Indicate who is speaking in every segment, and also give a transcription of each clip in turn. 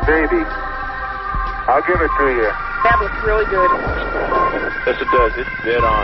Speaker 1: baby. I'll give it to you.
Speaker 2: That looks really good.
Speaker 1: Yes, it does. It's dead on.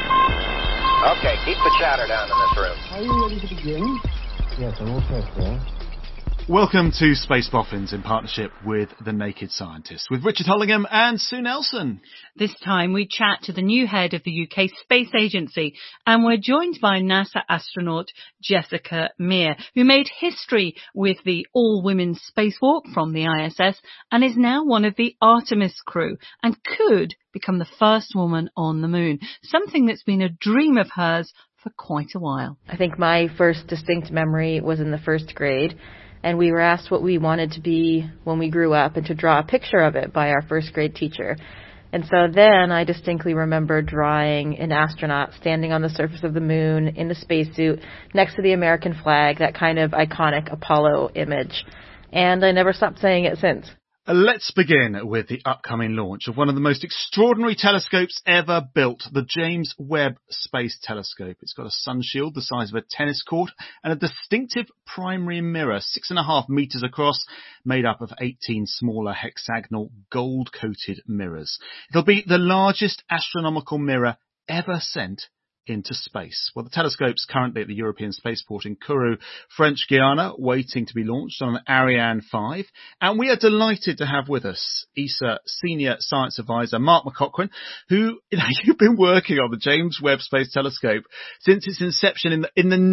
Speaker 3: Okay, keep the chatter down in this room.
Speaker 4: Are you ready to begin? Yes, I'm all set, sir.
Speaker 5: Welcome to Space Boffins in partnership with The Naked Scientist, with Richard Hollingham and Sue Nelson.
Speaker 6: This time we chat to the new head of the UK Space Agency, and we're joined by NASA astronaut Jessica Meir, who made history with the all-women spacewalk from the ISS and is now one of the Artemis crew and could become the first woman on the moon, something that's been a dream of hers for quite a while.
Speaker 7: I think my first distinct memory was in the first grade, and we were asked what we wanted to be when we grew up and to draw a picture of it by our first grade teacher. And so then I distinctly remember drawing an astronaut standing on the surface of the moon in a spacesuit next to the American flag, that kind of iconic Apollo image. And I never stopped saying it since.
Speaker 5: Let's begin with the upcoming launch of one of the most extraordinary telescopes ever built, the James Webb Space Telescope. It's got a sun shield the size of a tennis court and a distinctive primary mirror, 6.5 meters across, made up of 18 smaller hexagonal gold-coated mirrors. It'll be the largest astronomical mirror ever sent into space. Well, the telescope's currently at the European spaceport in Kourou, French Guiana, waiting to be launched on an Ariane 5. And we are delighted to have with us ESA Senior Science Advisor Mark McCaughrean, who, you've been working on the James Webb Space Telescope since its inception in the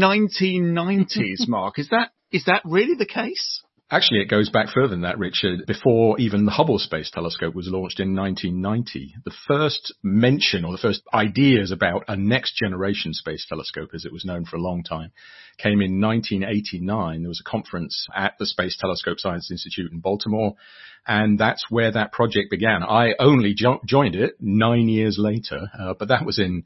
Speaker 5: 1990s, Mark. Is that really the case?
Speaker 8: Actually, it goes back further than that, Richard. Before even the Hubble Space Telescope was launched in 1990, the first mention or the first ideas about a next generation space telescope, as it was known for a long time, came in 1989. There was a conference at the Space Telescope Science Institute in Baltimore, and that's where that project began. I only joined it 9 years later, but that was in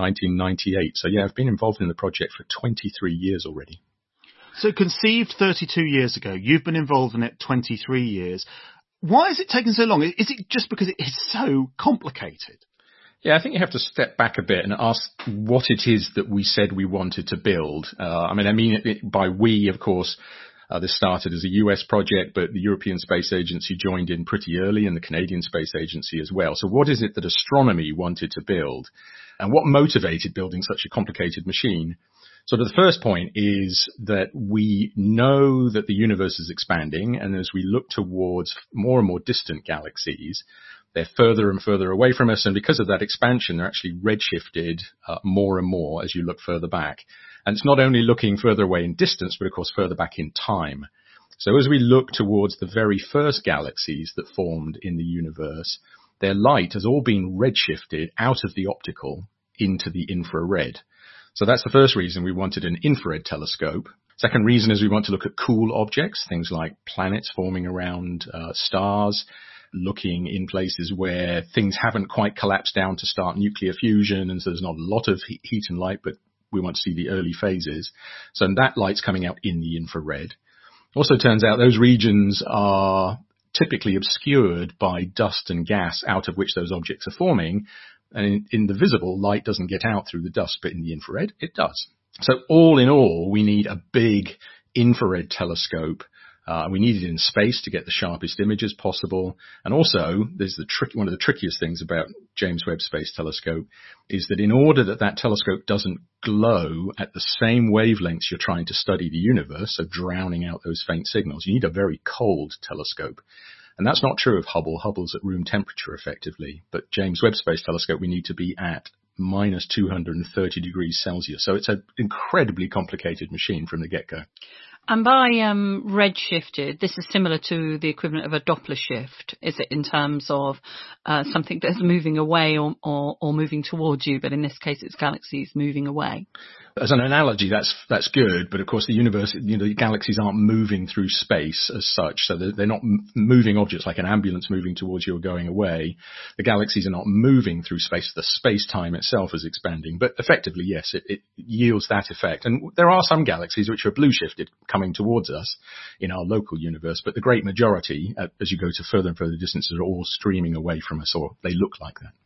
Speaker 8: 1998. So yeah, I've been involved in the project for 23 years already.
Speaker 5: So conceived 32 years ago, you've been involved in it 23 years. Why has it taken so long? Is it just because it is so complicated?
Speaker 8: Yeah, I think you have to step back a bit and ask what it is that we said we wanted to build. I mean by we, of course, this started as a US project, but the European Space Agency joined in pretty early and the Canadian Space Agency as well. So what is it that astronomy wanted to build? And what motivated building such a complicated machine? So the first point is that we know that the universe is expanding, and as we look towards more and more distant galaxies, they're further and further away from us, and because of that expansion, they're actually redshifted more and more as you look further back. And it's not only looking further away in distance, but of course further back in time. So as we look towards the very first galaxies that formed in the universe, their light has all been redshifted out of the optical into the infrared. So that's the first reason we wanted an infrared telescope. Second reason is we want to look at cool objects, things like planets forming around stars, looking in places where things haven't quite collapsed down to start nuclear fusion, and so there's not a lot of heat and light, but we want to see the early phases. So that light's coming out in the infrared. Also turns out those regions are typically obscured by dust and gas out of which those objects are forming. And in the visible, light doesn't get out through the dust, but in the infrared, it does. So all in all, we need a big infrared telescope. We need it in space to get the sharpest images possible. And also, there's one of the trickiest things about James Webb Space Telescope is that in order that that telescope doesn't glow at the same wavelengths you're trying to study the universe, so drowning out those faint signals, you need a very cold telescope. And that's not true of Hubble. Hubble's at room temperature, effectively. But James Webb Space Telescope, we need to be at minus 230 degrees Celsius. So it's an incredibly complicated machine from the get-go.
Speaker 6: And by redshifted, this is similar to the equivalent of a Doppler shift, is it, in terms of something that's moving away or moving towards you, but in this case it's galaxies moving away?
Speaker 8: As an analogy, that's good, but of course the universe, the galaxies aren't moving through space as such, so they're not moving objects like an ambulance moving towards you or going away. The galaxies are not moving through space. The space-time itself is expanding, but effectively, yes, it yields that effect. And there are some galaxies which are blue-shifted coming towards us in our local universe, but the great majority, as you go to further and further distances, are all streaming away from us, or they look like that.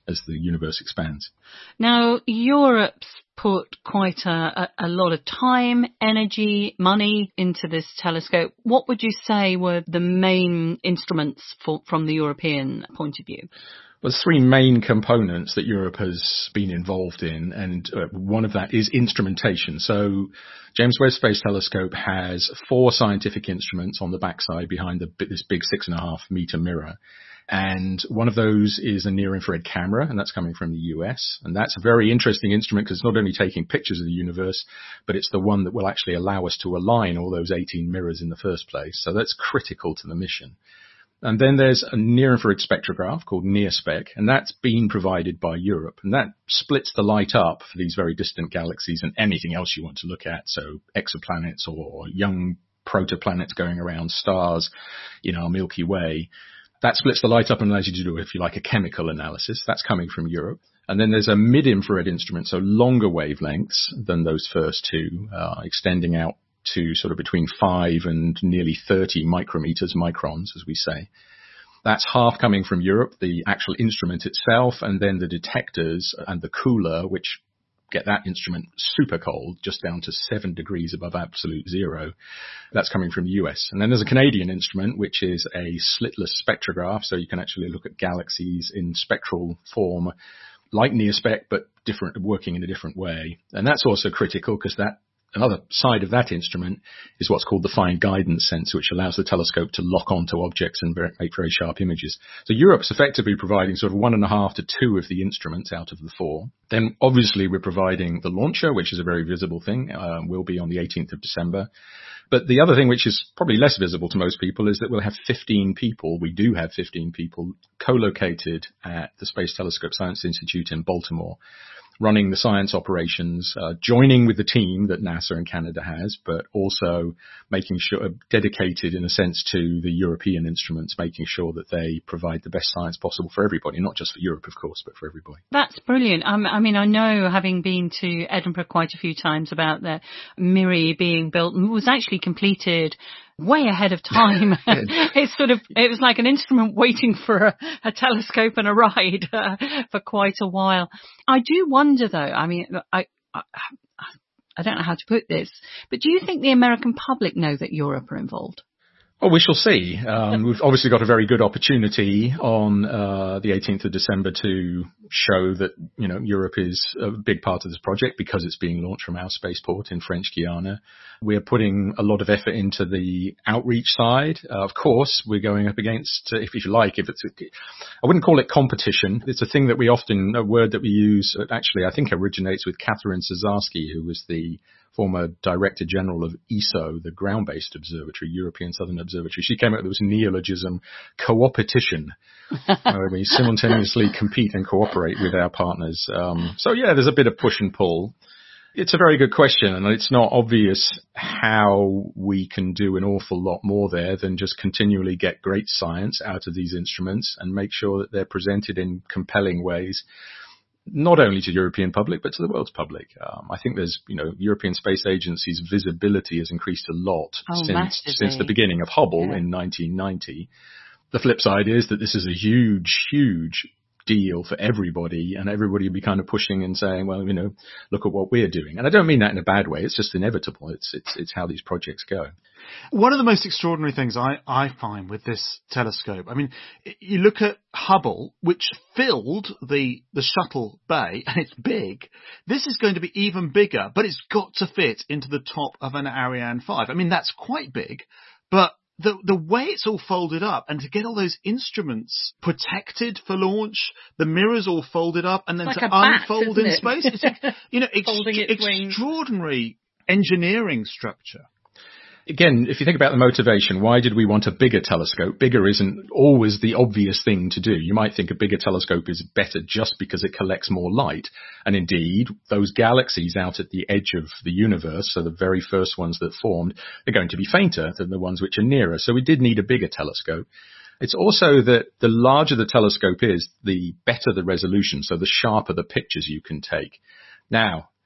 Speaker 8: as the universe expands.
Speaker 6: Now, Europe's put quite a lot of time, energy, money into this telescope. What would you say were the main instruments from the European point of view?
Speaker 8: Well, there's three main components that Europe has been involved in, and one of that is instrumentation. So James Webb Space Telescope has 4 scientific instruments on the backside behind this big 6.5 meter mirror. And one of those is a near-infrared camera, and that's coming from the US. And that's a very interesting instrument because it's not only taking pictures of the universe, but it's the one that will actually allow us to align all those 18 mirrors in the first place. So that's critical to the mission. And then there's a near-infrared spectrograph called NIRSpec, and that's been provided by Europe. And that splits the light up for these very distant galaxies and anything else you want to look at. So exoplanets or young protoplanets going around stars in our Milky Way. That splits the light up and allows you to do, if you like, a chemical analysis. That's coming from Europe. And then there's a mid-infrared instrument, so longer wavelengths than those first two, extending out to sort of between 5 and nearly 30 microns, as we say. That's half coming from Europe, the actual instrument itself, and then the detectors and the cooler, which get that instrument super cold, just down to 7 degrees above absolute zero. That's coming from the US. And then there's a Canadian instrument, which is a slitless spectrograph, so you can actually look at galaxies in spectral form, like NIRSpec, but different, working in a different way. And that's also critical because another side of that instrument is what's called the fine guidance sensor, which allows the telescope to lock onto objects and make very sharp images. So Europe's effectively providing sort of 1.5 to 2 of the instruments out of the 4. Then obviously we're providing the launcher, which is a very visible thing, will be on the 18th of December. But the other thing, which is probably less visible to most people, is that we'll have 15 people. We do have 15 people co-located at the Space Telescope Science Institute in Baltimore, running the science operations, joining with the team that NASA and Canada has, but also making sure, dedicated in a sense to the European instruments, making sure that they provide the best science possible for everybody, not just for Europe, of course, but for everybody.
Speaker 6: That's brilliant. I mean, I know, having been to Edinburgh quite a few times, about the MIRI being built and was actually completed way ahead of time. It was like an instrument waiting for a telescope and a ride for quite a while. I do wonder though, I mean, I don't know how to put this, but do you think the American public know that Europe are involved?
Speaker 8: Well, we shall see. We've obviously got a very good opportunity on the 18th of December to show that, Europe is a big part of this project because it's being launched from our spaceport in French Guiana. We're putting a lot of effort into the outreach side. Of course, we're going up against, I wouldn't call it competition. It's a thing that a word that we use, actually, I think originates with Catherine Cesarski, who was the former Director General of ESO, the ground-based observatory, European Southern Observatory. She came up with this neologism, co-opetition, where we simultaneously compete and cooperate with our partners. So yeah, there's a bit of push and pull. It's a very good question, and it's not obvious how we can do an awful lot more there than just continually get great science out of these instruments and make sure that they're presented in compelling ways, not only to the European public, but to the world's public. I think there's, European Space Agency's visibility has increased a lot since the beginning of Hubble in 1990. The flip side is that this is a huge, huge deal for everybody, and everybody will be kind of pushing and saying, well, look at what we're doing. And I don't mean that in a bad way. It's just inevitable. It's how these projects go.
Speaker 5: One of the most extraordinary things I find with this telescope, I mean, you look at Hubble, which filled the shuttle bay, and it's big. This is going to be even bigger, but it's got to fit into the top of an Ariane 5. I mean, that's quite big, but the way it's all folded up, and to get all those instruments protected for launch, the mirrors all folded up, and then
Speaker 6: it's
Speaker 5: to
Speaker 6: like
Speaker 5: unfold in space, it's
Speaker 6: extraordinary
Speaker 5: engineering structure.
Speaker 8: Again, if you think about the motivation, why did we want a bigger telescope? Bigger isn't always the obvious thing to do. You might think a bigger telescope is better just because it collects more light. And indeed, those galaxies out at the edge of the universe, so the very first ones that formed, are going to be fainter than the ones which are nearer. So we did need a bigger telescope. It's also that the larger the telescope is, the better the resolution, so the sharper the pictures you can take. Now,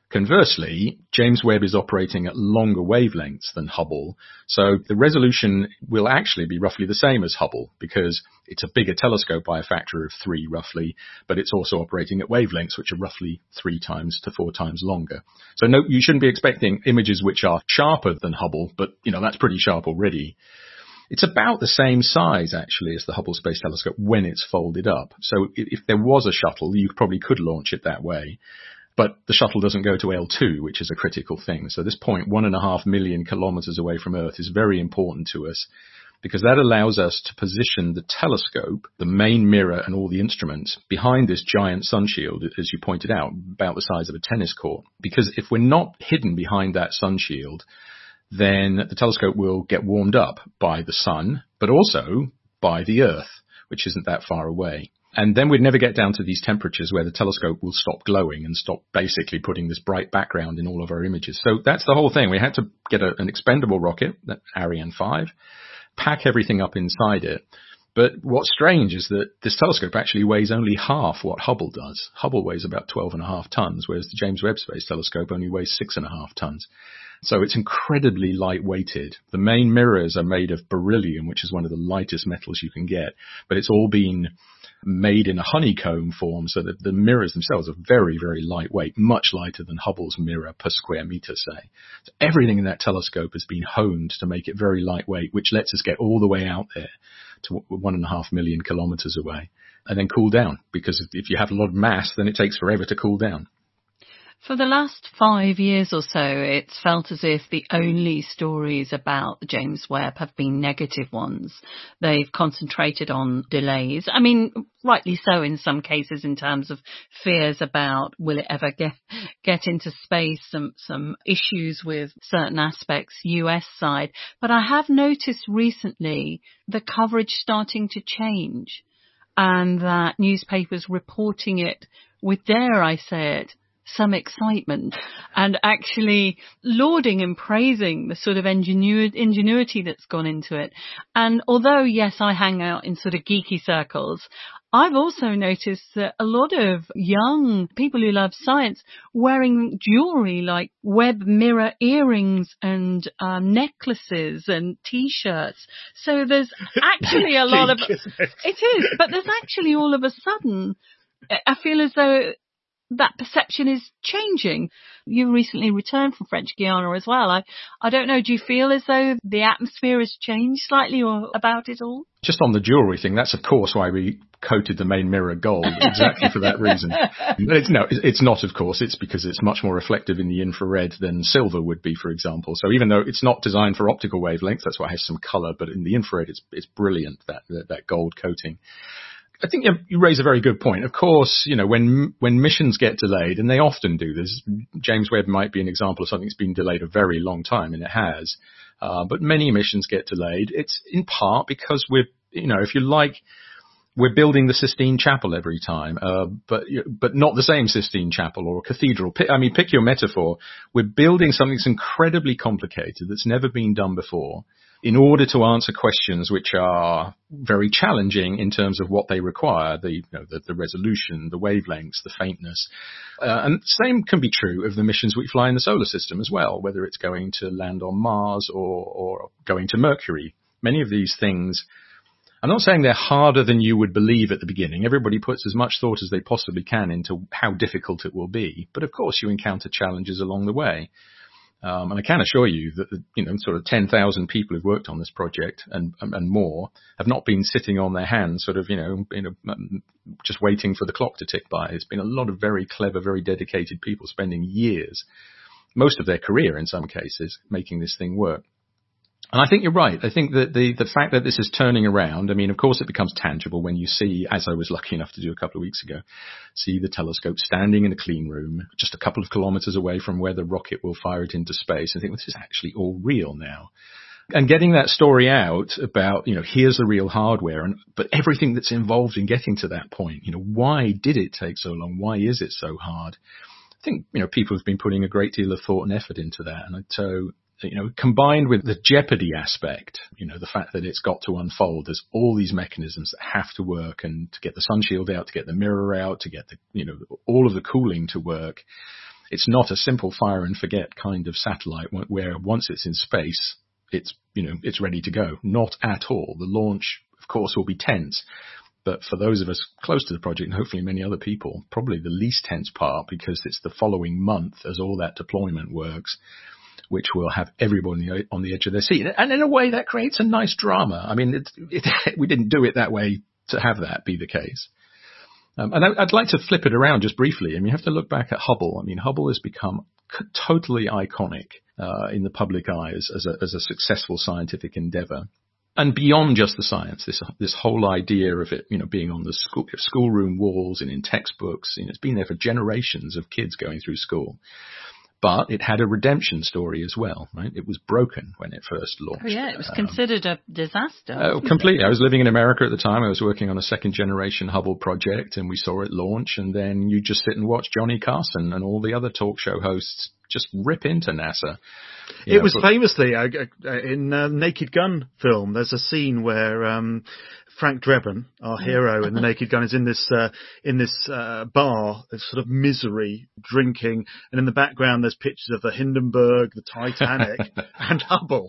Speaker 8: Conversely, James Webb is operating at longer wavelengths than Hubble, so the resolution will actually be roughly the same as Hubble because it's a bigger telescope by a factor of 3 roughly, but it's also operating at wavelengths which are roughly 3 times to 4 times longer. So no, you shouldn't be expecting images which are sharper than Hubble, but that's pretty sharp already. It's about the same size, actually, as the Hubble Space Telescope when it's folded up. So if there was a shuttle, you probably could launch it that way. But the shuttle doesn't go to L2, which is a critical thing. So this point, 1.5 million kilometers away from Earth, is very important to us because that allows us to position the telescope, the main mirror and all the instruments behind this giant sun shield, as you pointed out, about the size of a tennis court. Because if we're not hidden behind that sun shield, then the telescope will get warmed up by the sun, but also by the Earth, which isn't that far away. And then we'd never get down to these temperatures where the telescope will stop glowing and stop basically putting this bright background in all of our images. So that's the whole thing. We had to get an expendable rocket, Ariane 5, pack everything up inside it. But what's strange is that this telescope actually weighs only half what Hubble does. Hubble weighs about 12.5 tons, whereas the James Webb Space Telescope only weighs 6.5 tons. So it's incredibly light-weighted. The main mirrors are made of beryllium, which is one of the lightest metals you can get, but it's all been made in a honeycomb form so that the mirrors themselves are very, very lightweight, much lighter than Hubble's mirror per square meter, say. So everything in that telescope has been honed to make it very lightweight, which lets us get all the way out there to 1.5 million kilometers away and then cool down, because if you have a lot of mass, then it takes forever to cool down.
Speaker 6: For the last 5 years or so, it's felt as if the only stories about the James Webb have been negative ones. They've concentrated on delays. I mean, rightly so in some cases in terms of fears about will it ever get into space, some issues with certain aspects, US side. But I have noticed recently the coverage starting to change and that newspapers reporting it with, dare I say it, some excitement and actually lauding and praising the sort of ingenuity that's gone into it. And although, yes, I hang out in sort of geeky circles, I've also noticed that a lot of young people who love science wearing jewelry like Webb mirror earrings and necklaces and T-shirts. So there's actually a lot of... It is, but there's actually all of a sudden, I feel as though that perception is changing. You recently returned from French Guiana as well. I don't know, do you feel as though the atmosphere has changed slightly or about it all?
Speaker 8: Just on the jewellery thing, that's of course why we coated the main mirror gold, exactly for that reason. It's not, of course. It's because it's much more reflective in the infrared than silver would be, for example. So even though it's not designed for optical wavelengths, that's why it has some colour, but in the infrared it's brilliant, that gold coating. I think you raise a very good point. Of course, when missions get delayed, and they often do this, James Webb might be an example of something that's been delayed a very long time, and it has. But many missions get delayed. It's in part because if you like, we're building the Sistine Chapel every time, but not the same Sistine Chapel or cathedral. Pick your metaphor. We're building something that's incredibly complicated, that's never been done before, in order to answer questions which are very challenging in terms of what they require, the resolution, the wavelengths, the faintness. And the same can be true of the missions we fly in the solar system as well, whether it's going to land on Mars or going to Mercury. Many of these things, I'm not saying they're harder than you would believe at the beginning. Everybody puts as much thought as they possibly can into how difficult it will be. But of course you encounter challenges along the way. And I can assure you that, sort of 10,000 people who've worked on this project and more have not been sitting on their hands, just waiting for the clock to tick by. It's been a lot of very clever, very dedicated people spending years, most of their career in some cases, making this thing work. And I think you're right. I think that the fact that this is turning around, of course it becomes tangible when you see, as I was lucky enough to do a couple of weeks ago, see the telescope standing in a clean room just a couple of kilometers away from where the rocket will fire it into space. I think this is actually all real now. And getting that story out about, here's the real hardware, but everything that's involved in getting to that point, why did it take so long? Why is it so hard? I think, people have been putting a great deal of thought and effort into that. And so, combined with the jeopardy aspect, the fact that it's got to unfold, there's all these mechanisms that have to work, and to get the sun shield out, to get the mirror out, to get all of the cooling to work. It's not a simple fire and forget kind of satellite where once it's in space, it's ready to go. Not at all. The launch, of course, will be tense. But for those of us close to the project, and hopefully many other people, probably the least tense part, because it's the following month as all that deployment works, which will have everybody on the edge of their seat. And in a way, that creates a nice drama. I mean, we didn't do it that way to have that be the case. And I'd like to flip it around just briefly. I mean, you have to look back at Hubble. I mean, Hubble has become totally iconic in the public eye as a successful scientific endeavor. And beyond just the science, this whole idea of it, being on the schoolroom walls and in textbooks, it's been there for generations of kids going through school. But it had a redemption story as well, right? It was broken when it first launched.
Speaker 6: Oh, yeah, it was considered a disaster.
Speaker 8: Completely. I was living in America at the time. I was working on a second-generation Hubble project, and we saw it launch, and then you just sit and watch Johnny Carson and all the other talk show hosts just rip into NASA.
Speaker 5: It was famously in Naked Gun film. There's a scene where Frank Drebin, our hero in the Naked Gun, is in this bar of sort of misery, drinking, and in the background there's pictures of the Hindenburg, the Titanic, and Hubble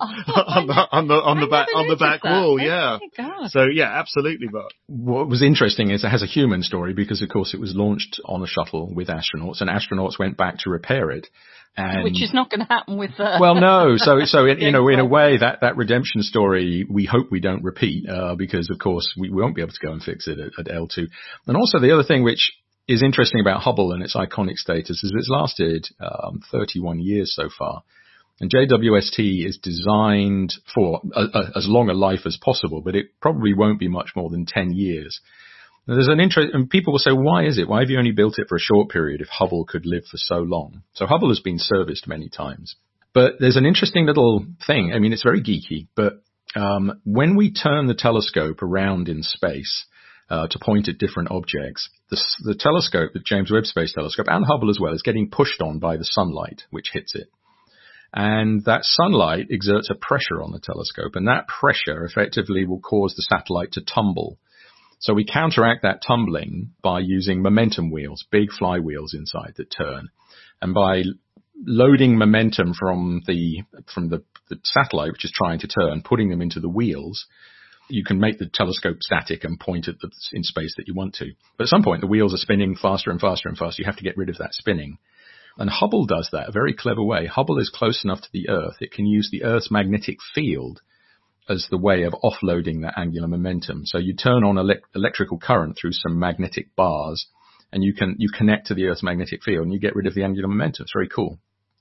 Speaker 5: on the back wall. Yeah.
Speaker 6: Oh,
Speaker 5: so yeah, absolutely. But
Speaker 8: what was interesting is it has a human story because, of course, it was launched on a shuttle with astronauts, and astronauts went back to repair it.
Speaker 6: Which is not going to happen with.
Speaker 8: Well, no. So in a way, that redemption story, we hope we don't repeat, because of course we won't be able to go and fix it at L2. And also the other thing which is interesting about Hubble and its iconic status is it's lasted 31 years so far. And JWST is designed for as long a life as possible, but it probably won't be much more than 10 years. Now, there's an interest, and people will say, why is it? Why have you only built it for a short period if Hubble could live for so long? So Hubble has been serviced many times. But there's an interesting little thing. I mean, it's very geeky, but when we turn the telescope around in space to point at different objects, the telescope, the James Webb Space Telescope, and Hubble as well, is getting pushed on by the sunlight, which hits it. And that sunlight exerts a pressure on the telescope, and that pressure effectively will cause the satellite to tumble. So we counteract that tumbling by using momentum wheels, big flywheels inside that turn. And by loading momentum from the satellite, which is trying to turn, putting them into the wheels, you can make the telescope static and point at in space that you want to. But at some point, the wheels are spinning faster and faster and faster. You have to get rid of that spinning. And Hubble does that a very clever way. Hubble is close enough to the Earth. It can use the Earth's magnetic field as the way of offloading that angular momentum. So you turn on electrical current through some magnetic bars, and you connect to the Earth's magnetic field, and you get rid of the angular momentum. It's very cool.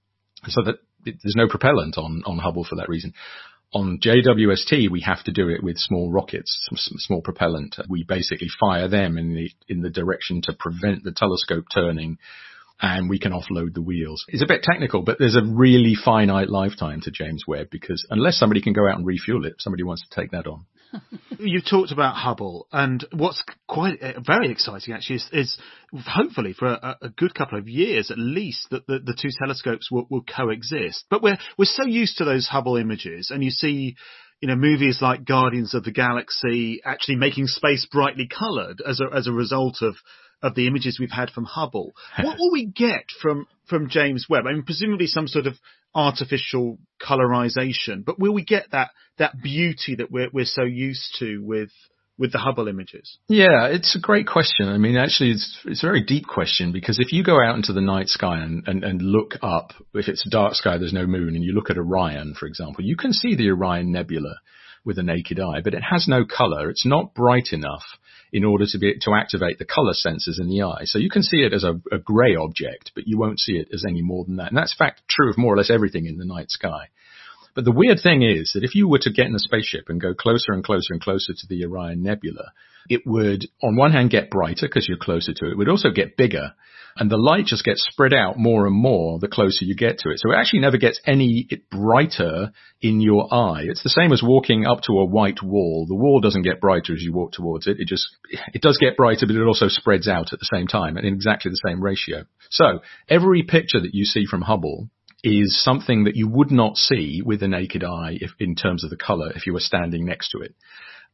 Speaker 8: So that there's no propellant on Hubble for that reason. On JWST, we have to do it with small rockets, some small propellant. We basically fire them in the direction to prevent the telescope turning, and we can offload the wheels. It's a bit technical, but there's a really finite lifetime to James Webb, because unless somebody can go out and refuel it, somebody wants to take that on.
Speaker 5: You've talked about Hubble, and what's quite very exciting actually is hopefully for a good couple of years at least that the two telescopes will coexist. But we're so used to those Hubble images, and you see, movies like Guardians of the Galaxy actually making space brightly coloured as a result of the images we've had from Hubble. What will we get from James Webb? I mean, presumably some sort of artificial colorization, but will we get that beauty that we're so used to with the Hubble images?
Speaker 8: Yeah, it's a great question. I mean, actually, it's a very deep question, because if you go out into the night sky and look up, if it's a dark sky, there's no moon, and you look at Orion, for example, you can see the Orion Nebula with the naked eye, but it has no color. It's not bright enough in order to activate the color sensors in the eye. So you can see it as a gray object, but you won't see it as any more than that. And that's in fact true of more or less everything in the night sky. But the weird thing is that if you were to get in a spaceship and go closer and closer and closer to the Orion Nebula, it would, on one hand, get brighter because you're closer to it. It would also get bigger. And the light just gets spread out more and more the closer you get to it. So it actually never gets any brighter in your eye. It's the same as walking up to a white wall. The wall doesn't get brighter as you walk towards it. It does get brighter, but it also spreads out at the same time and in exactly the same ratio. So every picture that you see from Hubble is something that you would not see with the naked eye in terms of the color if you were standing next to it.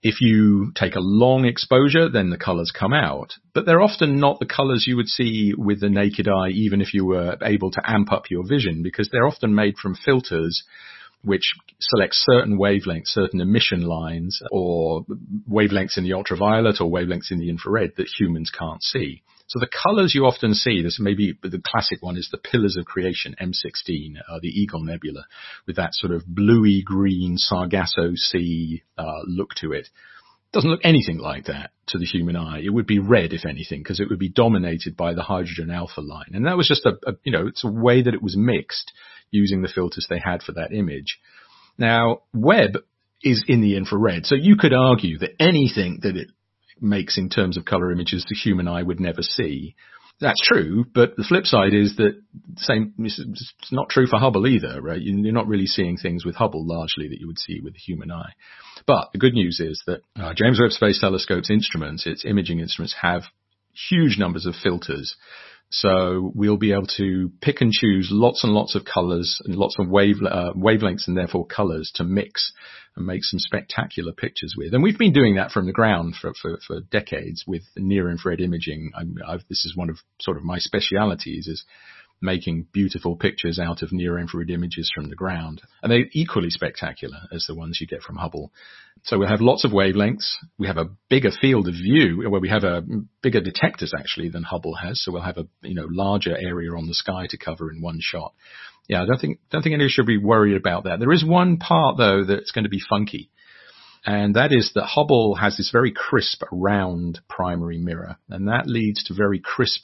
Speaker 8: If you take a long exposure, then the colors come out, but they're often not the colors you would see with the naked eye, even if you were able to amp up your vision, because they're often made from filters which select certain wavelengths, certain emission lines, or wavelengths in the ultraviolet or wavelengths in the infrared that humans can't see. So the colors you often see, this maybe the classic one is the Pillars of Creation, M16, the Eagle Nebula, with that sort of bluey green Sargasso Sea look to it. Doesn't look anything like that to the human eye. It would be red, if anything, because it would be dominated by the hydrogen alpha line. And that was just it's a way that it was mixed using the filters they had for that image. Now, Webb is in the infrared, so you could argue that anything that it makes in terms of color images the human eye would never see. That's true, but the flip side is that it's not true for Hubble either, right? You're not really seeing things with Hubble largely that you would see with the human eye. But the good news is that James Webb Space Telescope's instruments, its imaging instruments, have huge numbers of filters. So we'll be able to pick and choose lots and lots of colors and lots of wavelengths and therefore colors to mix and make some spectacular pictures with. And we've been doing that from the ground for decades with near infrared imaging. This is one of sort of my specialities, is making beautiful pictures out of near infrared images from the ground. And they're equally spectacular as the ones you get from Hubble. So we'll have lots of wavelengths. We have a bigger field of view, where we have a bigger detectors actually than Hubble has. So we'll have a larger area on the sky to cover in one shot. Yeah, I don't think anyone should be worried about that. There is one part though that's going to be funky. And that is that Hubble has this very crisp, round primary mirror. And that leads to very crisp,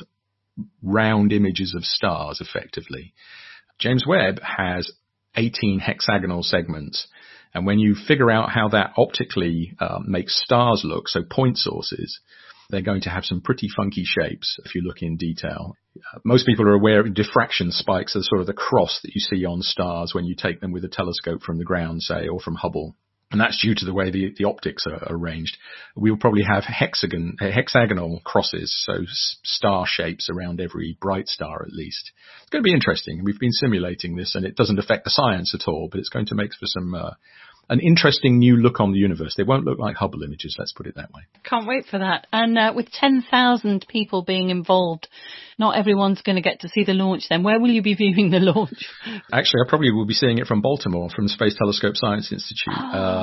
Speaker 8: round images of stars, effectively. James Webb has 18 hexagonal segments. And when you figure out how that optically makes stars look, so point sources, they're going to have some pretty funky shapes if you look in detail. Most people are aware of diffraction spikes as sort of the cross that you see on stars when you take them with a telescope from the ground, say, or from Hubble. And that's due to the way the optics are arranged. We'll probably have hexagonal crosses, so star shapes around every bright star at least. It's going to be interesting. We've been simulating this, and it doesn't affect the science at all, but it's going to make for some an interesting new look on the universe. They won't look like Hubble images, let's put it that way.
Speaker 6: Can't wait for that. And with 10,000 people being involved, not everyone's going to get to see the launch then. Where will you be viewing the launch?
Speaker 8: Actually, I probably will be seeing it from Baltimore, from the Space Telescope Science Institute.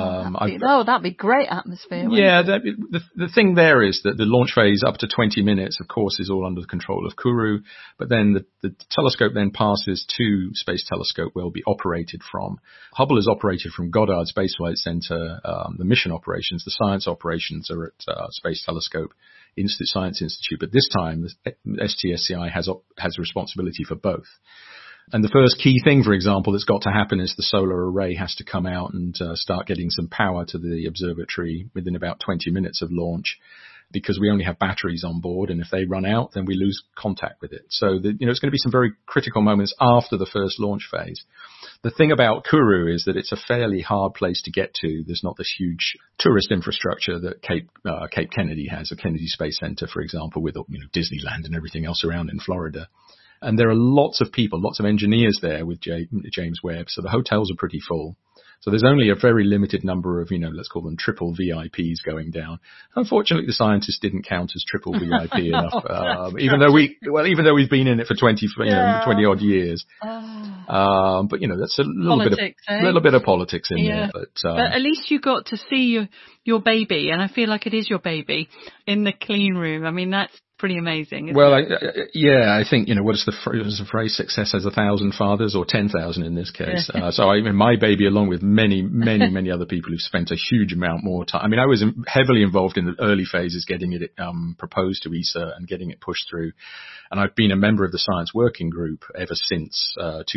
Speaker 6: That'd be great atmosphere.
Speaker 8: Yeah, the thing there is that the launch phase up to 20 minutes, of course, is all under the control of Kourou. But then the telescope then passes to Space Telescope, where it will be operated from. Hubble is operated from Goddard Space Flight Center. The mission operations, the science operations are at Space Telescope Science Institute. But this time, the STSCI has responsibility for both. And the first key thing, for example, that's got to happen is the solar array has to come out and start getting some power to the observatory within about 20 minutes of launch, because we only have batteries on board, and if they run out, then we lose contact with it. So, it's going to be some very critical moments after the first launch phase. The thing about Kourou is that it's a fairly hard place to get to. There's not this huge tourist infrastructure that Cape Kennedy has, a Kennedy Space Center, for example, with Disneyland and everything else around in Florida. And there are lots of people, lots of engineers there with James Webb, so the hotels are pretty full. So there's only a very limited number of, let's call them triple VIPs going down. Unfortunately, the scientists didn't count as triple VIP enough, even though we've been in it for 20 odd years. But that's a little bit of politics in there. But
Speaker 6: at least you got to see your baby, and I feel like it is your baby in the clean room. I mean, that's pretty amazing.
Speaker 8: I think, what is the phrase? Success has 1,000 fathers, or 10,000 in this case. So my baby, along with many, many, many other people who've spent a huge amount more time. I mean, I was heavily involved in the early phases, getting it proposed to ESA and getting it pushed through. And I've been a member of the Science Working Group ever since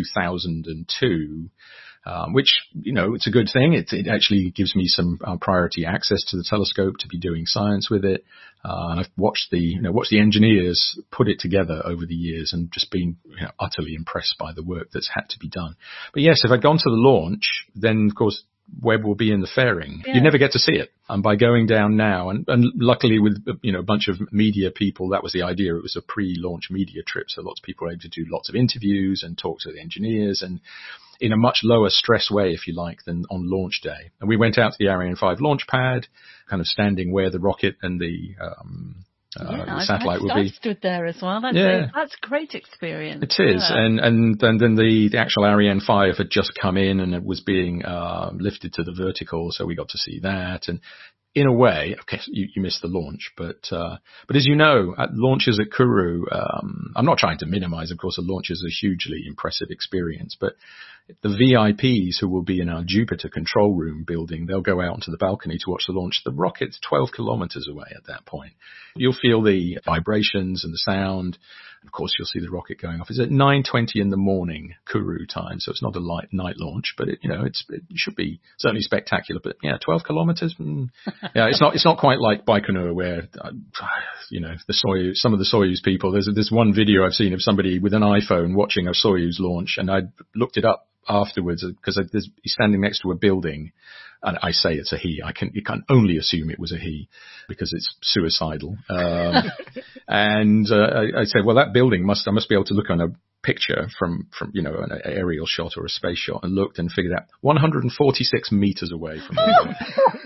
Speaker 8: 2002. Which, it's a good thing. It actually gives me some priority access to the telescope to be doing science with it. And I've watched the engineers put it together over the years, and just been utterly impressed by the work that's had to be done. But yes, if I'd gone to the launch, then of course Webb will be in the fairing. Yeah. You never get to see it. And by going down now, and luckily with a bunch of media people, that was the idea. It was a pre-launch media trip, so lots of people were able to do lots of interviews and talk to the engineers, and in a much lower stress way, if you like, than on launch day. And we went out to the Ariane 5 launch pad, kind of standing where the rocket and the satellite would be.
Speaker 6: I stood there as well. That's a great experience.
Speaker 8: It is, and then the actual Ariane 5 had just come in and it was being lifted to the vertical, so we got to see that. And in a way, okay, you missed the launch, but as you know, at launches at Kourou, I'm not trying to minimize, of course, the launch is a hugely impressive experience, but the VIPs who will be in our Jupiter control room building, they'll go out onto the balcony to watch the launch. The rocket's 12 kilometers away at that point. You'll feel the vibrations and the sound. Of course, you'll see the rocket going off. It's at 9:20 in the morning, Kourou time, so it's not a light night launch, but it should be certainly spectacular. But 12 kilometers. It's not quite like Baikonur where the Soyuz, some of the Soyuz people. There's one video I've seen of somebody with an iPhone watching a Soyuz launch, and I looked it up afterwards because he's standing next to a building. And I say it's a he. You can only assume it was a he because it's suicidal. And I said, well, that building I must be able to look on a picture from an aerial shot or a space shot, and looked and figured out 146 meters away from the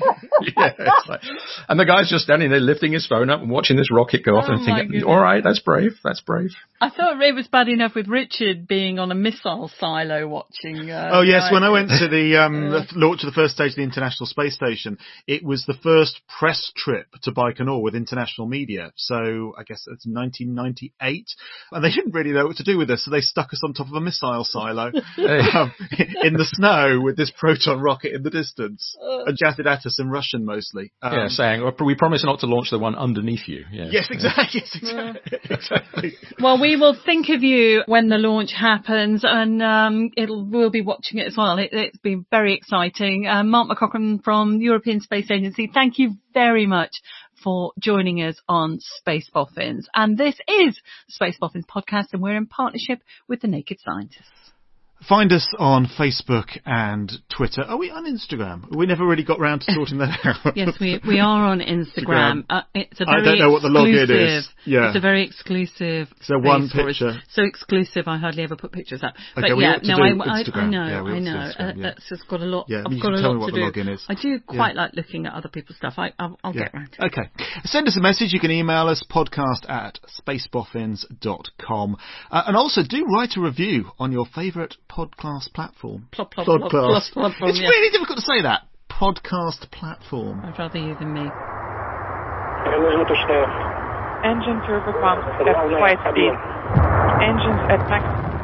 Speaker 8: and the guy's just standing there lifting his phone up and watching this rocket go off and thinking, all right, that's brave.
Speaker 6: I thought it was bad enough with Richard being on a missile silo watching.
Speaker 5: Yes, when I went to the launch of the first stage of the International Space Station, it was the first press trip to Baikonur with international media. So I guess it's 1998, and they didn't really know what to do with us, so they stuck us on top of a missile silo in the snow with this Proton rocket in the distance, and chatted at us in Russian mostly.
Speaker 8: Saying, we promise not to launch the one underneath you. Yeah.
Speaker 5: Yes, exactly. Yes, exactly.
Speaker 6: Well, we will think of you when the launch happens, and we'll be watching it as well. It's been very exciting. Mark McCaughrean from the European Space Agency, thank you very much for joining us on Space Boffins. And this is the Space Boffins podcast, and we're in partnership with The Naked Scientists.
Speaker 5: Find us on Facebook and Twitter. Are we on Instagram? We never really got round to sorting that out.
Speaker 6: Yes, we are on Instagram. It's a very
Speaker 5: I don't know what the login is. Yeah.
Speaker 6: It's a very exclusive.
Speaker 5: So one picture.
Speaker 6: So exclusive, I hardly ever put pictures up.
Speaker 5: Okay,
Speaker 6: but
Speaker 5: I know.
Speaker 6: I know. That's just got a lot.
Speaker 5: Yeah,
Speaker 6: I've got a lot to do.
Speaker 5: Login is.
Speaker 6: I do quite like looking at other people's stuff. I'll get round to it.
Speaker 5: Okay. Send us a message. You can email us podcast@spaceboffins.com. And also do write a review on your favourite podcast platform.
Speaker 6: Podcast.
Speaker 5: It's really difficult to say that. Podcast platform.
Speaker 6: I'd rather you than me.
Speaker 2: Engine turbopumps at flight speed. Engines at max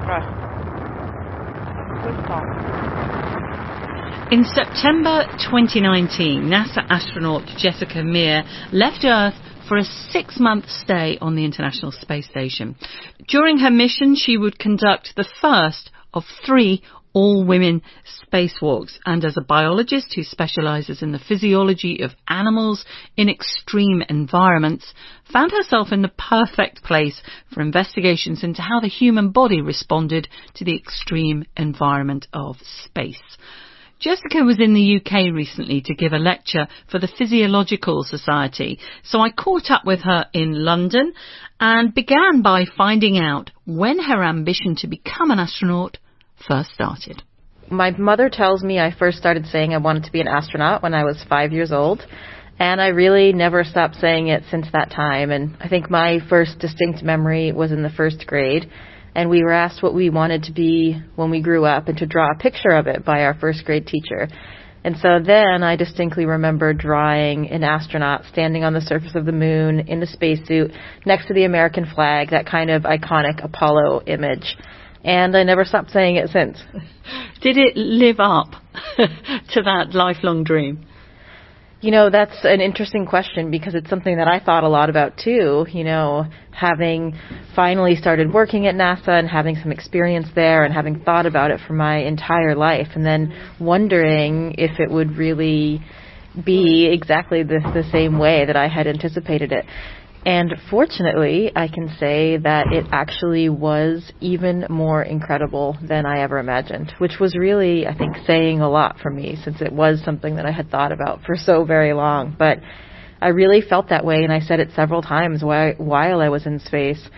Speaker 2: thrust.
Speaker 6: In September 2019, NASA astronaut Jessica Meir left Earth for a 6-month stay on the International Space Station. During her mission, she would conduct the first of 3 all-women spacewalks, and as a biologist who specialises in the physiology of animals in extreme environments, found herself in the perfect place for investigations into how the human body responded to the extreme environment of space. Jessica was in the UK recently to give a lecture for the Physiological Society, so I caught up with her in London and began by finding out when her ambition to become an astronaut first started.
Speaker 7: My mother tells me I first started saying I wanted to be an astronaut when I was 5 years old, and I really never stopped saying it since that time. And I think my first distinct memory was in the first grade, and we were asked what we wanted to be when we grew up and to draw a picture of it by our first grade teacher. And so then I distinctly remember drawing an astronaut standing on the surface of the moon in a spacesuit next to the American flag, that kind of iconic Apollo image. And I never stopped saying it since.
Speaker 6: Did it live up to that lifelong dream?
Speaker 7: You know, that's an interesting question because it's something that I thought a lot about too, you know, having finally started working at NASA and having some experience there and having thought about it for my entire life, and then wondering if it would really be exactly the same way that I had anticipated it. And fortunately, I can say that it actually was even more incredible than I ever imagined, which was really, I think, saying a lot for me since it was something that I had thought about for so very long. But I really felt that way, and I said it several times while I was in space.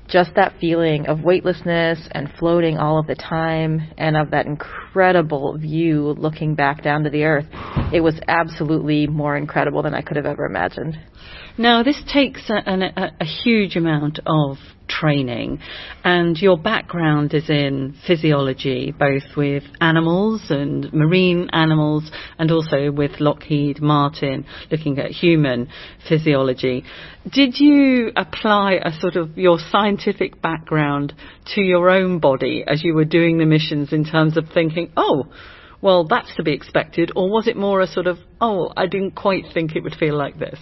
Speaker 7: just that feeling of weightlessness and floating all of the time, and of that incredible view looking back down to the earth, it was absolutely more incredible than I could have ever imagined.
Speaker 6: Now, this takes a huge amount of training, and your background is in physiology, both with animals and marine animals, and also with Lockheed Martin, looking at human physiology. Did you apply a sort of your scientific background to your own body as you were doing the missions, in terms of thinking, oh, well, that's to be expected, or was it more a sort of, oh, I didn't quite think it would feel like this?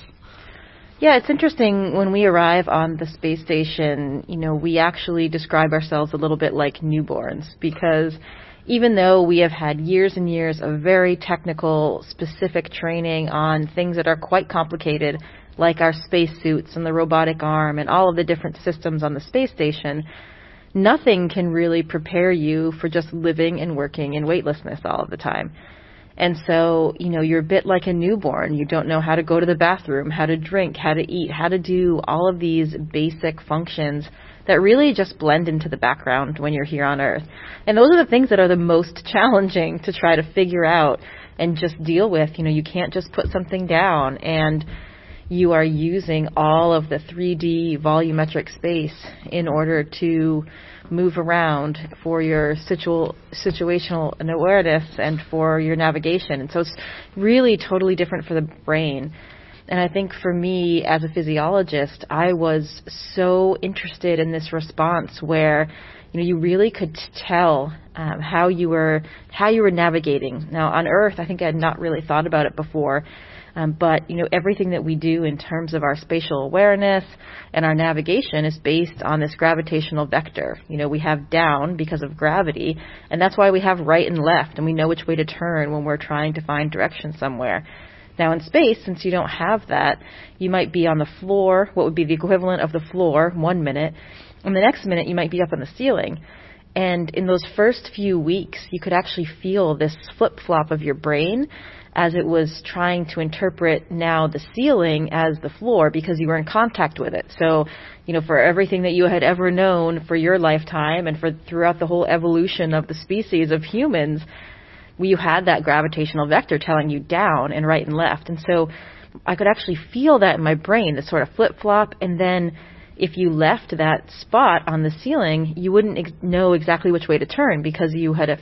Speaker 7: Yeah, it's interesting. When we arrive on the space station, we actually describe ourselves a little bit like newborns, because even though we have had years and years of very technical, specific training on things that are quite complicated, like our spacesuits and the robotic arm and all of the different systems on the space station, nothing can really prepare you for just living and working in weightlessness all of the time. And so, you're a bit like a newborn. You don't know how to go to the bathroom, how to drink, how to eat, how to do all of these basic functions that really just blend into the background when you're here on Earth. And those are the things that are the most challenging to try to figure out and just deal with. You can't just put something down, and you are using all of the 3D volumetric space in order to move around for your situational awareness and for your navigation. And so it's really totally different for the brain. And I think for me as a physiologist, I was so interested in this response where, you really could tell how you were navigating. Now on Earth, I think I had not really thought about it before. But, everything that we do in terms of our spatial awareness and our navigation is based on this gravitational vector. We have down because of gravity, and that's why we have right and left, and we know which way to turn when we're trying to find direction somewhere. Now in space, since you don't have that, you might be on the floor, what would be the equivalent of the floor, 1 minute, and the next minute you might be up on the ceiling. And in those first few weeks, you could actually feel this flip-flop of your brain as it was trying to interpret now the ceiling as the floor, because you were in contact with it. So, for everything that you had ever known for your lifetime and for throughout the whole evolution of the species of humans, you had that gravitational vector telling you down and right and left. And so I could actually feel that in my brain, this sort of flip-flop, and then if you left that spot on the ceiling, you wouldn't know exactly which way to turn, because you had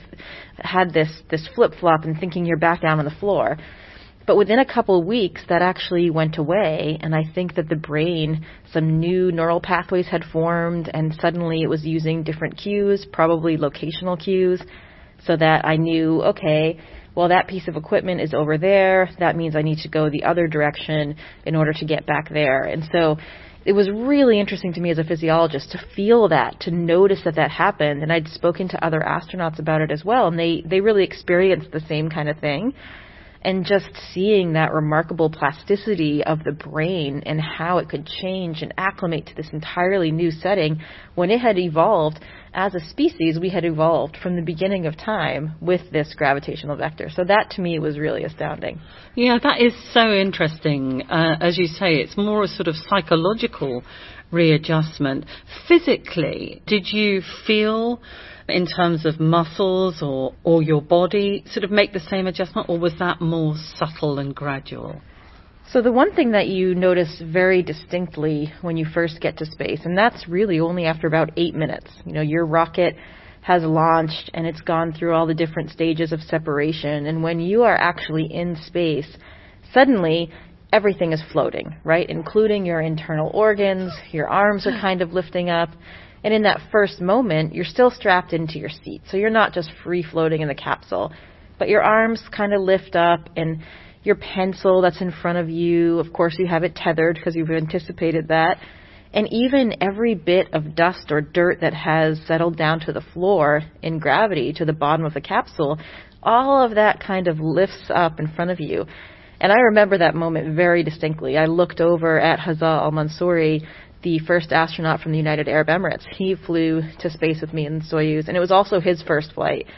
Speaker 7: this flip-flop and thinking you're back down on the floor. But within a couple of weeks, that actually went away, and I think that the brain, some new neural pathways had formed, and suddenly it was using different cues, probably locational cues, so that I knew, okay, well, that piece of equipment is over there. That means I need to go the other direction in order to get back there. And so it was really interesting to me as a physiologist to feel that, to notice that happened. And I'd spoken to other astronauts about it as well, and they really experienced the same kind of thing. And just seeing that remarkable plasticity of the brain and how it could change and acclimate to this entirely new setting. When it had evolved, as a species, we had evolved from the beginning of time with this gravitational vector. So that, to me, was really astounding.
Speaker 6: Yeah, that is so interesting. As you say, it's more a sort of psychological readjustment. Physically, did you feel, in terms of muscles or your body, sort of make the same adjustment, or was that more subtle and gradual?
Speaker 7: So the one thing that you notice very distinctly when you first get to space, and that's really only after about 8 minutes, your rocket has launched and it's gone through all the different stages of separation, and when you are actually in space, suddenly everything is floating, right? Including your internal organs, your arms are kind of lifting up. And in that first moment, you're still strapped into your seat. So you're not just free floating in the capsule, but your arms kind of lift up, and your pencil that's in front of you, of course you have it tethered because you've anticipated that. And even every bit of dust or dirt that has settled down to the floor in gravity to the bottom of the capsule, all of that kind of lifts up in front of you. And I remember that moment very distinctly. I looked over at Hazza Al-Mansouri, the first astronaut from the United Arab Emirates. He flew to space with me in Soyuz, and it was also his first flight.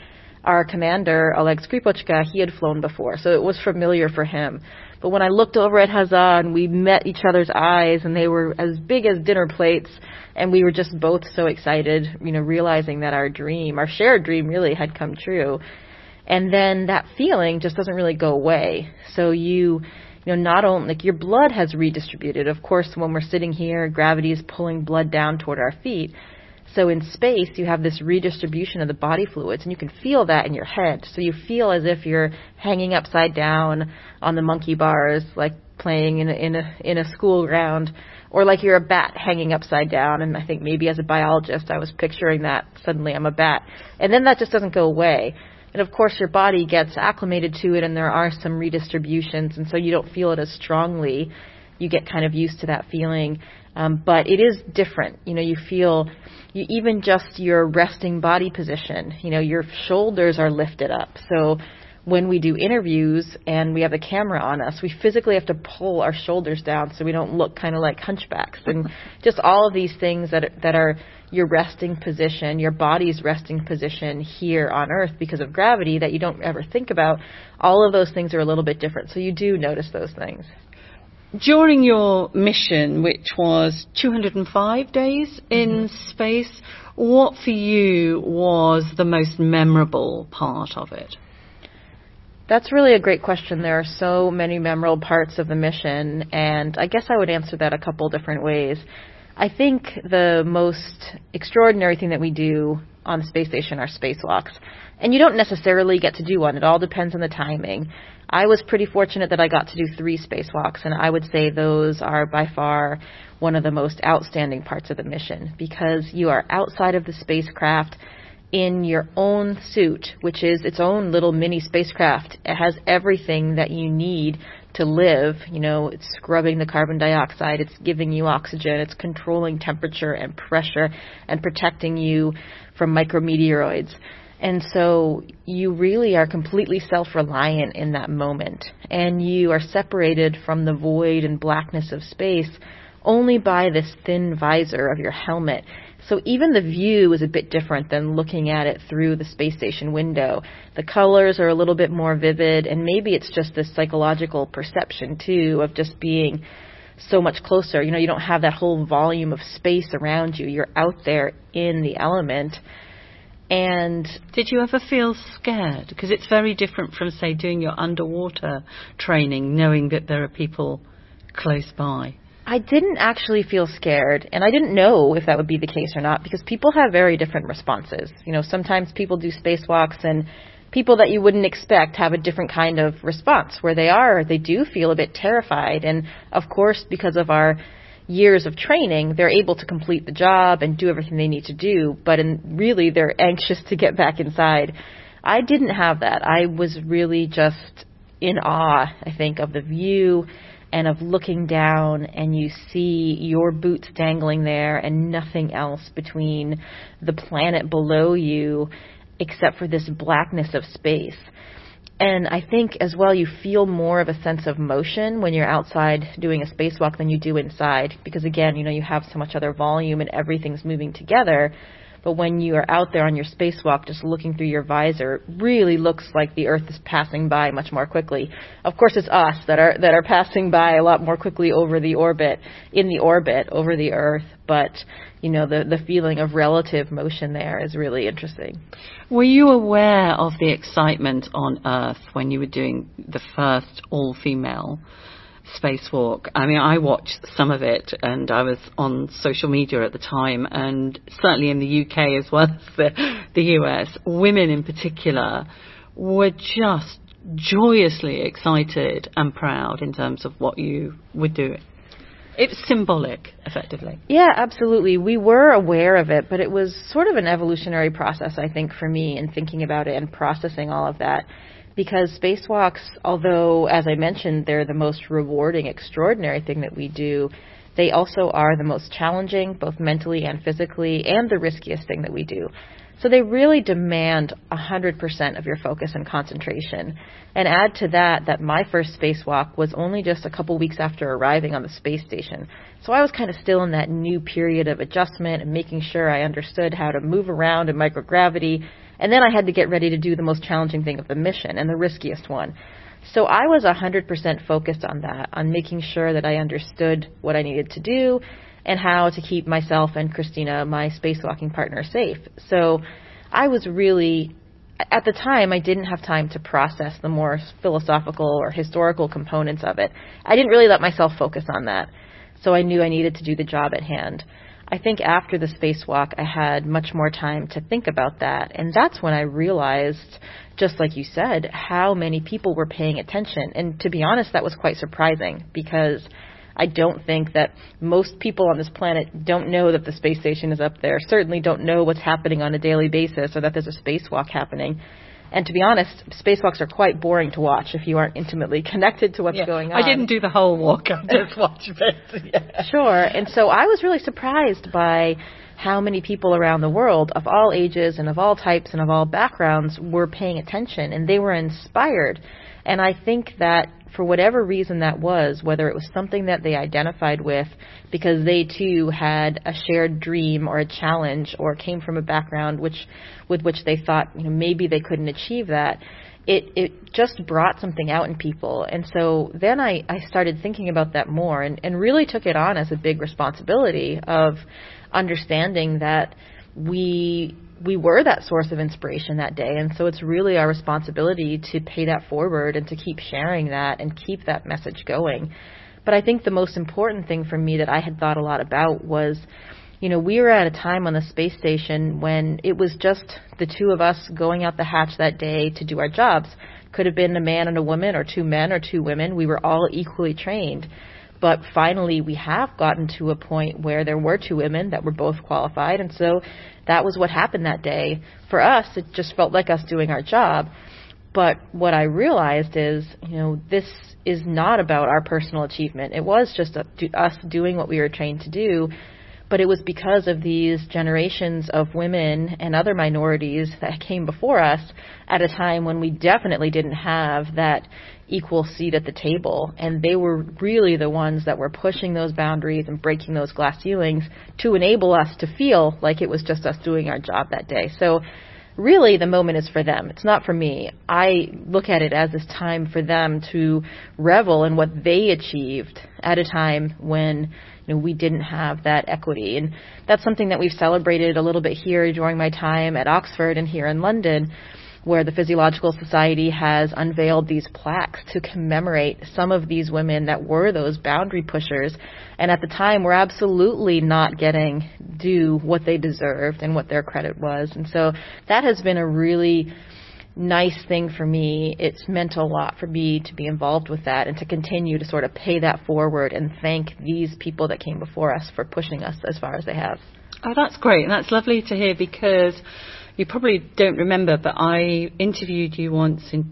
Speaker 7: our commander, Oleg Skripochka, he had flown before, so it was familiar for him. But when I looked over at Hazan, we met each other's eyes, and they were as big as dinner plates, and we were just both so excited, realizing that our shared dream really had come true. And then that feeling just doesn't really go away. So not only, like, your blood has redistributed. Of course, when we're sitting here, gravity is pulling blood down toward our feet. So in space, you have this redistribution of the body fluids, and you can feel that in your head. So you feel as if you're hanging upside down on the monkey bars, like playing in a school ground, or like you're a bat hanging upside down. And I think maybe as a biologist, I was picturing that. Suddenly I'm a bat. And then that just doesn't go away. And of course, your body gets acclimated to it, and there are some redistributions, and so you don't feel it as strongly. You get kind of used to that feeling. But it is different. You feel, even just your resting body position, your shoulders are lifted up. So when we do interviews and we have the camera on us, we physically have to pull our shoulders down so we don't look kind of like hunchbacks. And just all of these things that are your resting position, your body's resting position here on Earth because of gravity that you don't ever think about, all of those things are a little bit different. So you do notice those things.
Speaker 6: During your mission, which was 205 days in space, what for you was the most memorable part of it?
Speaker 7: That's really a great question. There are so many memorable parts of the mission, and I guess I would answer that a couple different ways. I think the most extraordinary thing that we do on the space station are spacewalks. And you don't necessarily get to do one. It all depends on the timing. I was pretty fortunate that I got to do 3 spacewalks, and I would say those are by far one of the most outstanding parts of the mission, because you are outside of the spacecraft in your own suit, which is its own little mini spacecraft. It has everything that you need to live. It's scrubbing the carbon dioxide, it's giving you oxygen, it's controlling temperature and pressure and protecting you from micrometeoroids. And so you really are completely self-reliant in that moment. And you are separated from the void and blackness of space only by this thin visor of your helmet. So even the view is a bit different than looking at it through the space station window. The colors are a little bit more vivid, and maybe it's just this psychological perception, too, of just being so much closer. You don't have that whole volume of space around you. You're out there in the element. And
Speaker 6: did you ever feel scared? Because it's very different from, say, doing your underwater training, knowing that there are people close by.
Speaker 7: I didn't actually feel scared, and I didn't know if that would be the case or not, because people have very different responses. Sometimes people do spacewalks, and people that you wouldn't expect have a different kind of response, where they do feel a bit terrified. And of course, because of our years of training, they're able to complete the job and do everything they need to do, but really they're anxious to get back inside. I didn't have that. I was really just in awe, I think, of the view and of looking down, and you see your boots dangling there and nothing else between the planet below you except for this blackness of space. And I think as well you feel more of a sense of motion when you're outside doing a spacewalk than you do inside, because again, you have so much other volume and everything's moving together. But when you are out there on your spacewalk just looking through your visor, it really looks like the Earth is passing by much more quickly. Of course, it's us that are passing by a lot more quickly over the orbit, over the Earth. But, the feeling of relative motion there is really interesting.
Speaker 6: Were you aware of the excitement on Earth when you were doing the first all-female spacewalk? I mean, I watched some of it, and I was on social media at the time, and certainly in the UK as well as the US, women in particular were just joyously excited and proud in terms of what you were doing. It was symbolic, effectively.
Speaker 7: Yeah, absolutely. We were aware of it, but it was sort of an evolutionary process, I think, for me in thinking about it and processing all of that. Because spacewalks, although, as I mentioned, they're the most rewarding, extraordinary thing that we do, they also are the most challenging, both mentally and physically, and the riskiest thing that we do. So they really demand 100% of your focus and concentration. And add to that my first spacewalk was only just a couple weeks after arriving on the space station. So I was kind of still in that new period of adjustment and making sure I understood how to move around in microgravity. And then I had to get ready to do the most challenging thing of the mission and the riskiest one. So I was 100% focused on that, on making sure that I understood what I needed to do and how to keep myself and Christina, my spacewalking partner, safe. So I was really, at the time, I didn't have time to process the more philosophical or historical components of it. I didn't really let myself focus on that. So I knew I needed to do the job at hand. I think after the spacewalk, I had much more time to think about that. And that's when I realized, just like you said, how many people were paying attention. And to be honest, that was quite surprising, because I don't think that most people on this planet don't know that the space station is up there, certainly don't know what's happening on a daily basis or that there's a spacewalk happening. And to be honest, spacewalks are quite boring to watch if you aren't intimately connected to what's going on.
Speaker 6: I didn't do the whole walk. I just watched it. Yeah.
Speaker 7: Sure. And so I was really surprised by how many people around the world of all ages and of all types and of all backgrounds were paying attention, and they were inspired. And I think that for whatever reason that was, whether it was something that they identified with because they too had a shared dream or a challenge or came from a background with which they thought, maybe they couldn't achieve that, it just brought something out in people. And so then I started thinking about that more and really took it on as a big responsibility of understanding that we were that source of inspiration that day. And so it's really our responsibility to pay that forward and to keep sharing that and keep that message going. But I think the most important thing for me that I had thought a lot about was, we were at a time on the space station when it was just the two of us going out the hatch that day to do our jobs. Could have been a man and a woman or two men or two women. We were all equally trained. But finally, we have gotten to a point where there were two women that were both qualified. And so that was what happened that day. For us, it just felt like us doing our job. But what I realized is, this is not about our personal achievement. It was just us doing what we were trained to do. But it was because of these generations of women and other minorities that came before us at a time when we definitely didn't have that equal seat at the table. And they were really the ones that were pushing those boundaries and breaking those glass ceilings to enable us to feel like it was just us doing our job that day. So really the moment is for them. It's not for me. I look at it as this time for them to revel in what they achieved at a time when we didn't have that equity. And that's something that we've celebrated a little bit here during my time at Oxford and here in London, where the Physiological Society has unveiled these plaques to commemorate some of these women that were those boundary pushers, and at the time were absolutely not getting due what they deserved and what their credit was. And so that has been a really nice thing for me. It's meant a lot for me to be involved with that and to continue to sort of pay that forward and thank these people that came before us for pushing us as far as they have.
Speaker 6: Oh, that's great. And that's lovely to hear, because you probably don't remember, but I interviewed you once in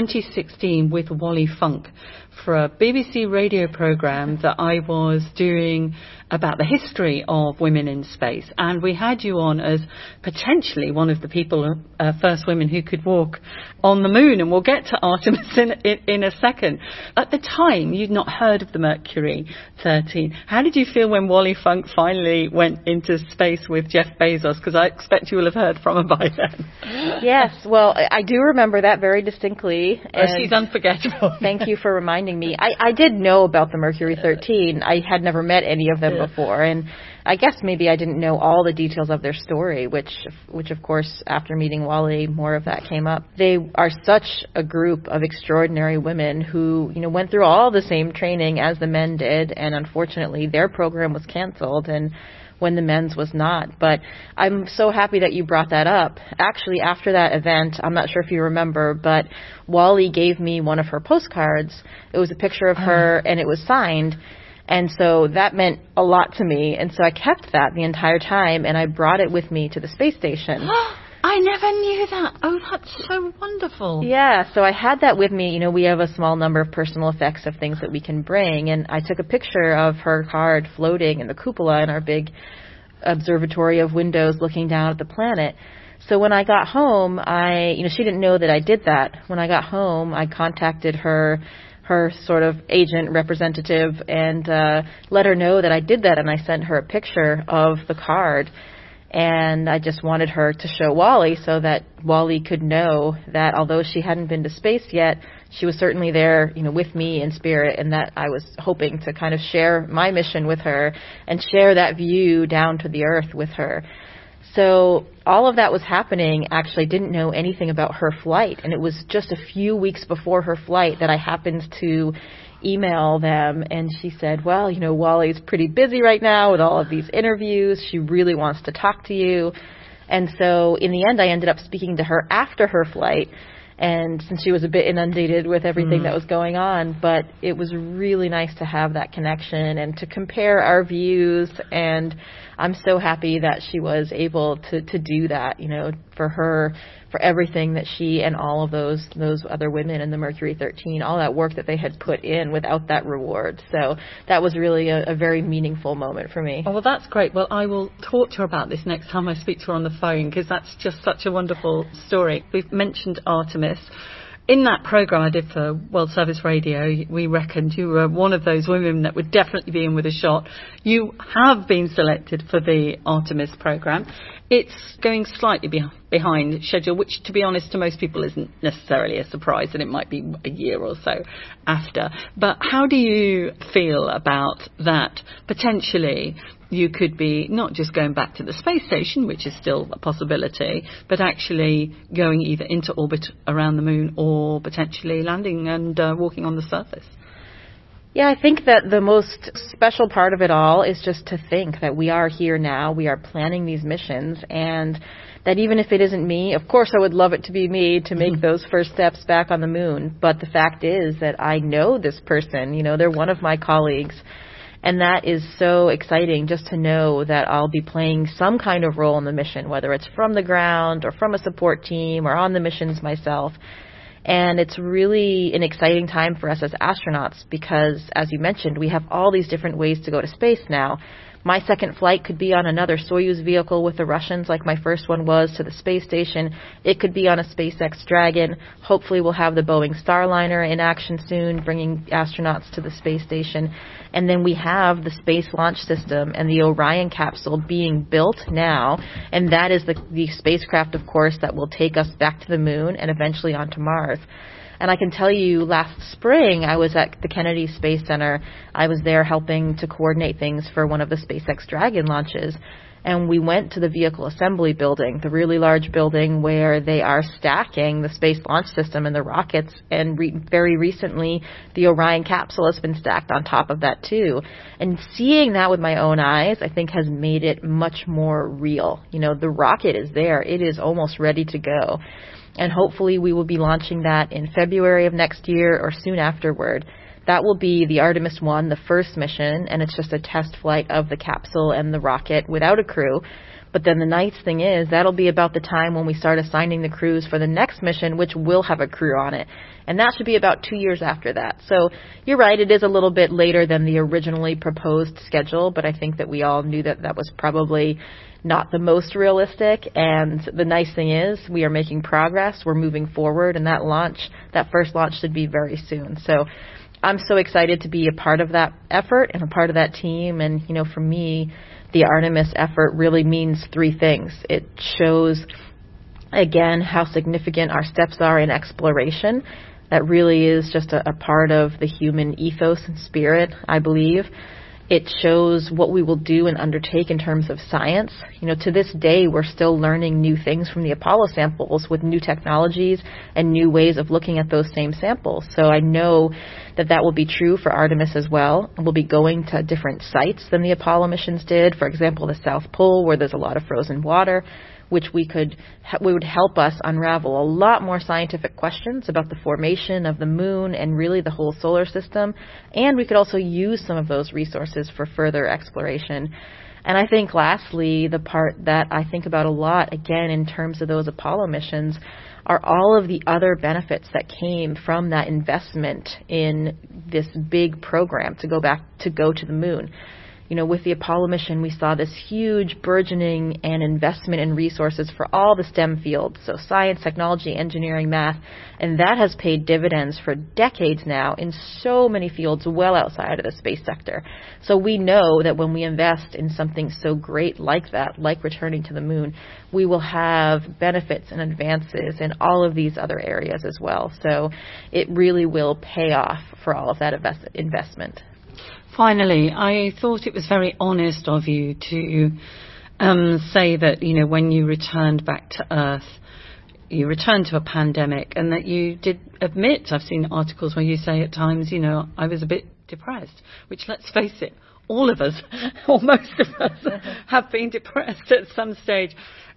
Speaker 6: 2016 with Wally Funk for a BBC radio programme that I was doing about the history of women in space. And we had you on as potentially one of the people, first women who could walk on the moon. And we'll get to Artemis in a second. At the time, you'd not heard of the Mercury 13. How did you feel when Wally Funk finally went into space with Jeff Bezos? Because I expect you will have heard from her by then.
Speaker 7: Yes, well, I do remember that very distinctly.
Speaker 6: And she's unforgettable.
Speaker 7: Thank you for reminding me. I did know about the Mercury 13. I had never met any of them before, and I guess maybe I didn't know all the details of their story, which of course, after meeting Wally, more of that came up. They are such a group of extraordinary women who, went through all the same training as the men did, and unfortunately their program was canceled, and when the men's was not. But I'm so happy that you brought that up. Actually, after that event, I'm not sure if you remember, but Wally gave me one of her postcards. It was a picture of her, and it was signed. And so that meant a lot to me. And so I kept that the entire time, and I brought it with me to the space station.
Speaker 6: I never knew that. Oh, that's so wonderful.
Speaker 7: Yeah, so I had that with me. We have a small number of personal effects of things that we can bring. And I took a picture of her card floating in the cupola in our big observatory of windows looking down at the planet. So when I got home, she didn't know that I did that. When I got home, I contacted her sort of agent representative and let her know that I did that, and I sent her a picture of the card. And I just wanted her to show Wally so that Wally could know that although she hadn't been to space yet, she was certainly there, with me in spirit, and that I was hoping to kind of share my mission with her and share that view down to the earth with her. So all of that was happening. Actually, I didn't know anything about her flight, and it was just a few weeks before her flight that I happened to email them, and she said, well, Wally's pretty busy right now with all of these interviews. She really wants to talk to you. And so in the end, I ended up speaking to her after her flight, and since she was a bit inundated with everything that was going on, but it was really nice to have that connection and to compare our views, and I'm so happy that she was able to do that, for her, for everything that she and all of those other women in the Mercury 13, all that work that they had put in without that reward. So that was really a very meaningful moment for me.
Speaker 6: Oh, well, that's great. Well, I will talk to her about this next time I speak to her on the phone, because that's just such a wonderful story. We've mentioned Artemis. In that program I did for World Service Radio, we reckoned you were one of those women that would definitely be in with a shot. You have been selected for the Artemis program. It's going slightly behind schedule, which, to be honest, to most people isn't necessarily a surprise, and it might be a year or so after. But how do you feel about that? Potentially, you could be not just going back to the space station, which is still a possibility, but actually going either into orbit around the moon or potentially landing and walking on the surface.
Speaker 7: Yeah, I think that the most special part of it all is just to think that we are here now, we are planning these missions, and that even if it isn't me, of course I would love it to be me to make those first steps back on the moon, but the fact is that I know this person, they're one of my colleagues, and that is so exciting just to know that I'll be playing some kind of role in the mission, whether it's from the ground or from a support team or on the missions myself. And it's really an exciting time for us as astronauts because, as you mentioned, we have all these different ways to go to space now. My second flight could be on another Soyuz vehicle with the Russians, like my first one was, to the space station. It could be on a SpaceX Dragon. Hopefully we'll have the Boeing Starliner in action soon, bringing astronauts to the space station. And then we have the Space Launch System and the Orion capsule being built now. And that is the spacecraft, of course, that will take us back to the moon and eventually onto Mars. And I can tell you, last spring, I was at the Kennedy Space Center. I was there helping to coordinate things for one of the SpaceX Dragon launches. And we went to the vehicle assembly building, the really large building where they are stacking the Space Launch System and the rockets. And very recently, the Orion capsule has been stacked on top of that, too. And seeing that with my own eyes, I think, has made it much more real. The rocket is there. It is almost ready to go. And hopefully we will be launching that in February of next year or soon afterward. That will be the Artemis 1, the first mission, and it's just a test flight of the capsule and the rocket without a crew. But then the nice thing is that'll be about the time when we start assigning the crews for the next mission, which will have a crew on it. And that should be about 2 years after that. So you're right, it is a little bit later than the originally proposed schedule, but I think that we all knew that that was probably not the most realistic. And the nice thing is we are making progress, we're moving forward, and that first launch should be very soon. So I'm so excited to be a part of that effort and a part of that team. And, for me, the Artemis effort really means three things. It shows, again, how significant our steps are in exploration. That really is just a part of the human ethos and spirit, I believe. It shows what we will do and undertake in terms of science. To this day, we're still learning new things from the Apollo samples with new technologies and new ways of looking at those same samples. So I know that will be true for Artemis as well. We'll be going to different sites than the Apollo missions did. For example, the South Pole, where there's a lot of frozen water, which would help us unravel a lot more scientific questions about the formation of the moon and really the whole solar system. And we could also use some of those resources for further exploration. And I think lastly, the part that I think about a lot, again, in terms of those Apollo missions, are all of the other benefits that came from that investment in this big program to go to the moon. with the Apollo mission, we saw this huge burgeoning and investment in resources for all the STEM fields, so science, technology, engineering, math, and that has paid dividends for decades now in so many fields well outside of the space sector. So we know that when we invest in something so great like that, like returning to the moon, we will have benefits and advances in all of these other areas as well. So it really will pay off for all of that investment.
Speaker 6: Finally, I thought it was very honest of you to say that, when you returned back to Earth, you returned to a pandemic, and that you did admit, I've seen articles where you say at times, I was a bit depressed, which, let's face it, all of us, or most of us, have been depressed at some stage.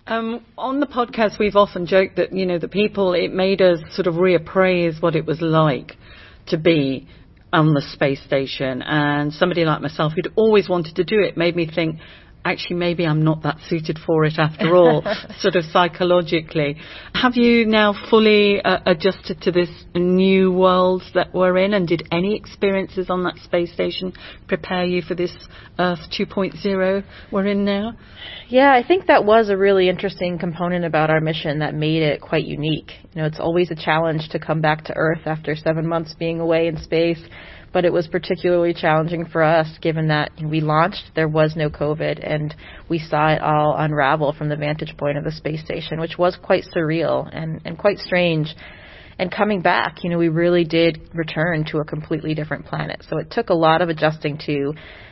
Speaker 6: On the podcast, we've often joked that, the people, it made us sort of reappraise what it was like to be on the space station. And somebody like myself who'd always wanted to do it made me think, actually, maybe I'm not that suited for it after all, sort of psychologically. Have you now fully adjusted to this new world that we're in? And did any experiences on that space station prepare you for this Earth 2.0 we're in now?
Speaker 7: Yeah, I think that was a really interesting component about our mission that made it quite unique. It's always a challenge to come back to Earth after 7 months being away in space. But it was particularly challenging for us, given that we launched, there was no COVID, and we saw it all unravel from the vantage point of the space station, which was quite surreal and quite strange. And coming back, we really did return to a completely different planet. So it took a lot of adjusting to,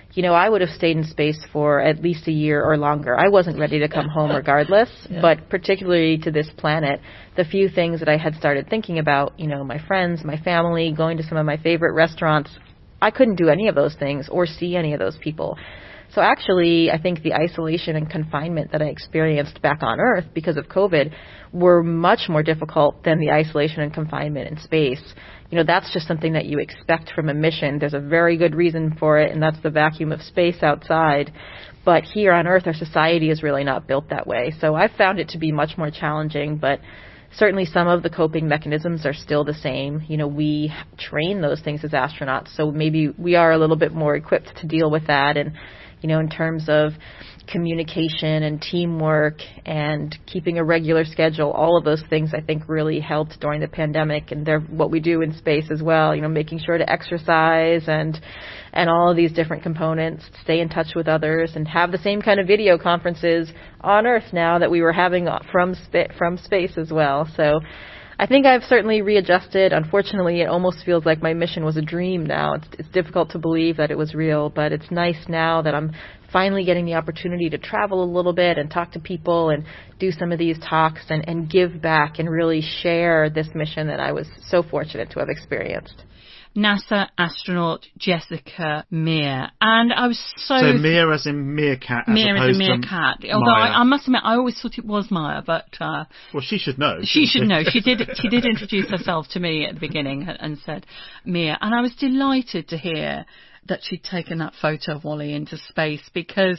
Speaker 7: I would have stayed in space for at least a year or longer. I wasn't ready to come home regardless, but particularly to this planet, the few things that I had started thinking about, my friends, my family, going to some of my favorite restaurants, I couldn't do any of those things or see any of those people. So actually, I think the isolation and confinement that I experienced back on Earth because of COVID were much more difficult than the isolation and confinement in space. That's just something that you expect from a mission. There's a very good reason for it, and that's the vacuum of space outside. But here on Earth, our society is really not built that way. So I found it to be much more challenging, but certainly some of the coping mechanisms are still the same. We train those things as astronauts, so maybe we are a little bit more equipped to deal with that. And, in terms of communication and teamwork and keeping a regular schedule, all of those things I think really helped during the pandemic, and they're what we do in space as well, making sure to exercise and all of these different components, stay in touch with others, and have the same kind of video conferences on Earth now that we were having from space as well. So I think I've certainly readjusted. Unfortunately, it almost feels like my mission was a dream now. It's difficult to believe that it was real, but it's nice now that I'm finally getting the opportunity to travel a little bit and talk to people and do some of these talks and give back and really share this mission that I was so fortunate to have experienced.
Speaker 6: NASA astronaut Jessica Meir. And I was so
Speaker 5: Meir as in meerkat as
Speaker 6: Meir
Speaker 5: opposed
Speaker 6: as in meerkat. Although I must admit, I always thought it was Maya, but
Speaker 5: well, she should know.
Speaker 6: She should know. She did introduce herself to me at the beginning and said Meir, and I was delighted to hear that she'd taken that photo of Wally into space, because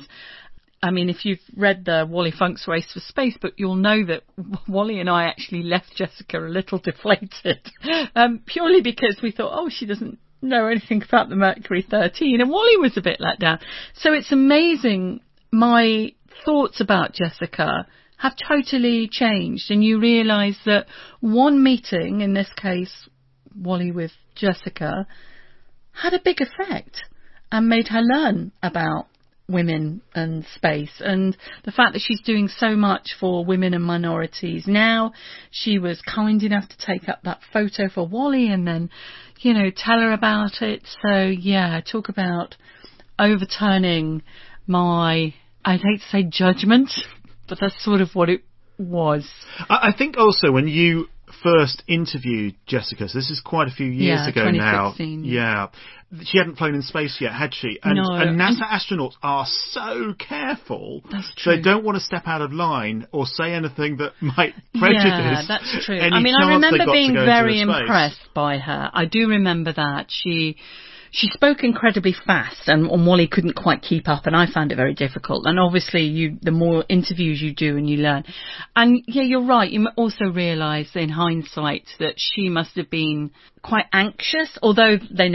Speaker 6: if you've read the Wally Funk's Race for Space book, you'll know that Wally and I actually left Jessica a little deflated, purely because we thought, she doesn't know anything about the Mercury 13, and Wally was a bit let down. So it's amazing. My thoughts about Jessica have totally changed, and you realise that one meeting, in this case, Wally with Jessica, had a big effect and made her learn about women and space, and the fact that she's doing so much for women and minorities. Now she was kind enough to take up that photo for Wally and then, tell her about it. So yeah, talk about overturning my, I'd hate to say judgment, but that's sort of what it was.
Speaker 5: I think also when you first interviewed Jessica, so this is quite a few years ago now.
Speaker 6: 2016.
Speaker 5: Yeah. She hadn't flown in space yet, had she? And NASA astronauts are so careful.
Speaker 6: That's true.
Speaker 5: They don't want to step out of line or say anything that might prejudice.
Speaker 6: Yeah, that's true.
Speaker 5: I
Speaker 6: remember being very impressed by her. I do remember that. She spoke incredibly fast, and Wally couldn't quite keep up, and I found it very difficult. And obviously, the more interviews you do and you learn. And yeah, you're right. You also realise in hindsight that she must have been quite anxious, although they never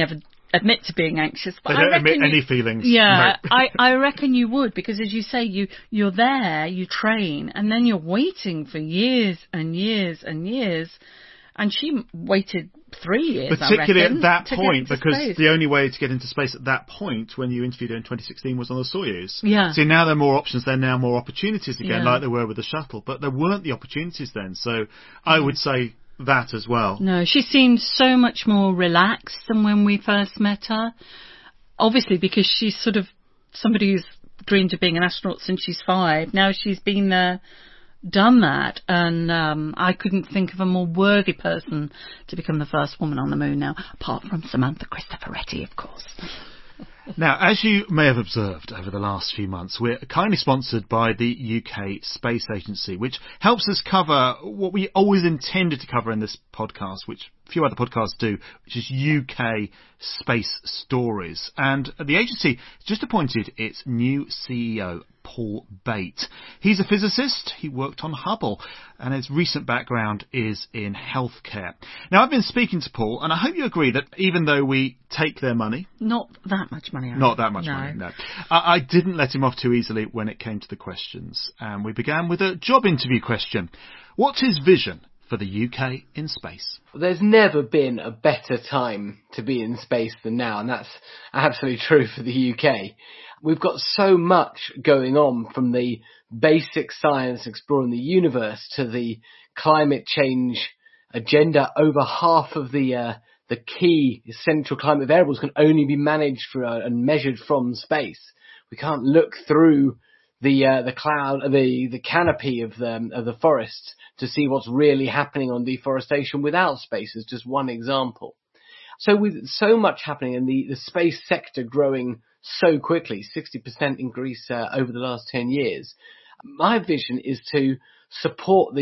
Speaker 6: admit to being anxious. But
Speaker 5: They don't admit any feelings.
Speaker 6: Yeah,
Speaker 5: No.
Speaker 6: I reckon you would, because as you say, you're there, you train, and then you're waiting for years and years and years. And she waited 3 years,
Speaker 5: particularly
Speaker 6: I reckon,
Speaker 5: at that
Speaker 6: to
Speaker 5: point,
Speaker 6: get into
Speaker 5: because
Speaker 6: space.
Speaker 5: the only way to get into space at that point, when you interviewed her in 2016, was on the Soyuz.
Speaker 6: Yeah.
Speaker 5: See, now there are more options. There are now more opportunities again,
Speaker 6: Yeah.
Speaker 5: like there were with the shuttle. But there weren't the opportunities then. So I would say that as well.
Speaker 6: No, she seemed so much more relaxed than when we first met her. Obviously, because she's sort of somebody who's dreamed of being an astronaut since she's 5. Now she's been there, done that, and I couldn't think of a more worthy person to become the first woman on the moon now, apart from Samantha Cristoforetti, of course.
Speaker 5: Now, as you may have observed over the last few months, we're kindly sponsored by the UK Space Agency, which helps us cover what we always intended to cover in this podcast, which few other podcasts do, which is UK space stories. And the agency has just appointed its new CEO, Paul Bate. He's a physicist. He worked on Hubble, and his recent background is in healthcare. Now, I've been speaking to Paul, and I hope you agree that even though we take their money...
Speaker 6: Not that much money.
Speaker 5: Not that much money, no. I didn't let him off too easily when it came to the questions. And we began with a job interview question. What's his vision for the UK in space?
Speaker 9: There's never been a better time to be in space than now, and that's absolutely true for the UK. We've got so much going on, from the basic science exploring the universe to the climate change agenda. Over half of the key essential climate variables can only be managed and measured from space. We can't look through the cloud, the canopy of the forests to see what's really happening on deforestation without space, as just one example. So with so much happening and the space sector growing so quickly, 60% increase over the last 10 years, my vision is to support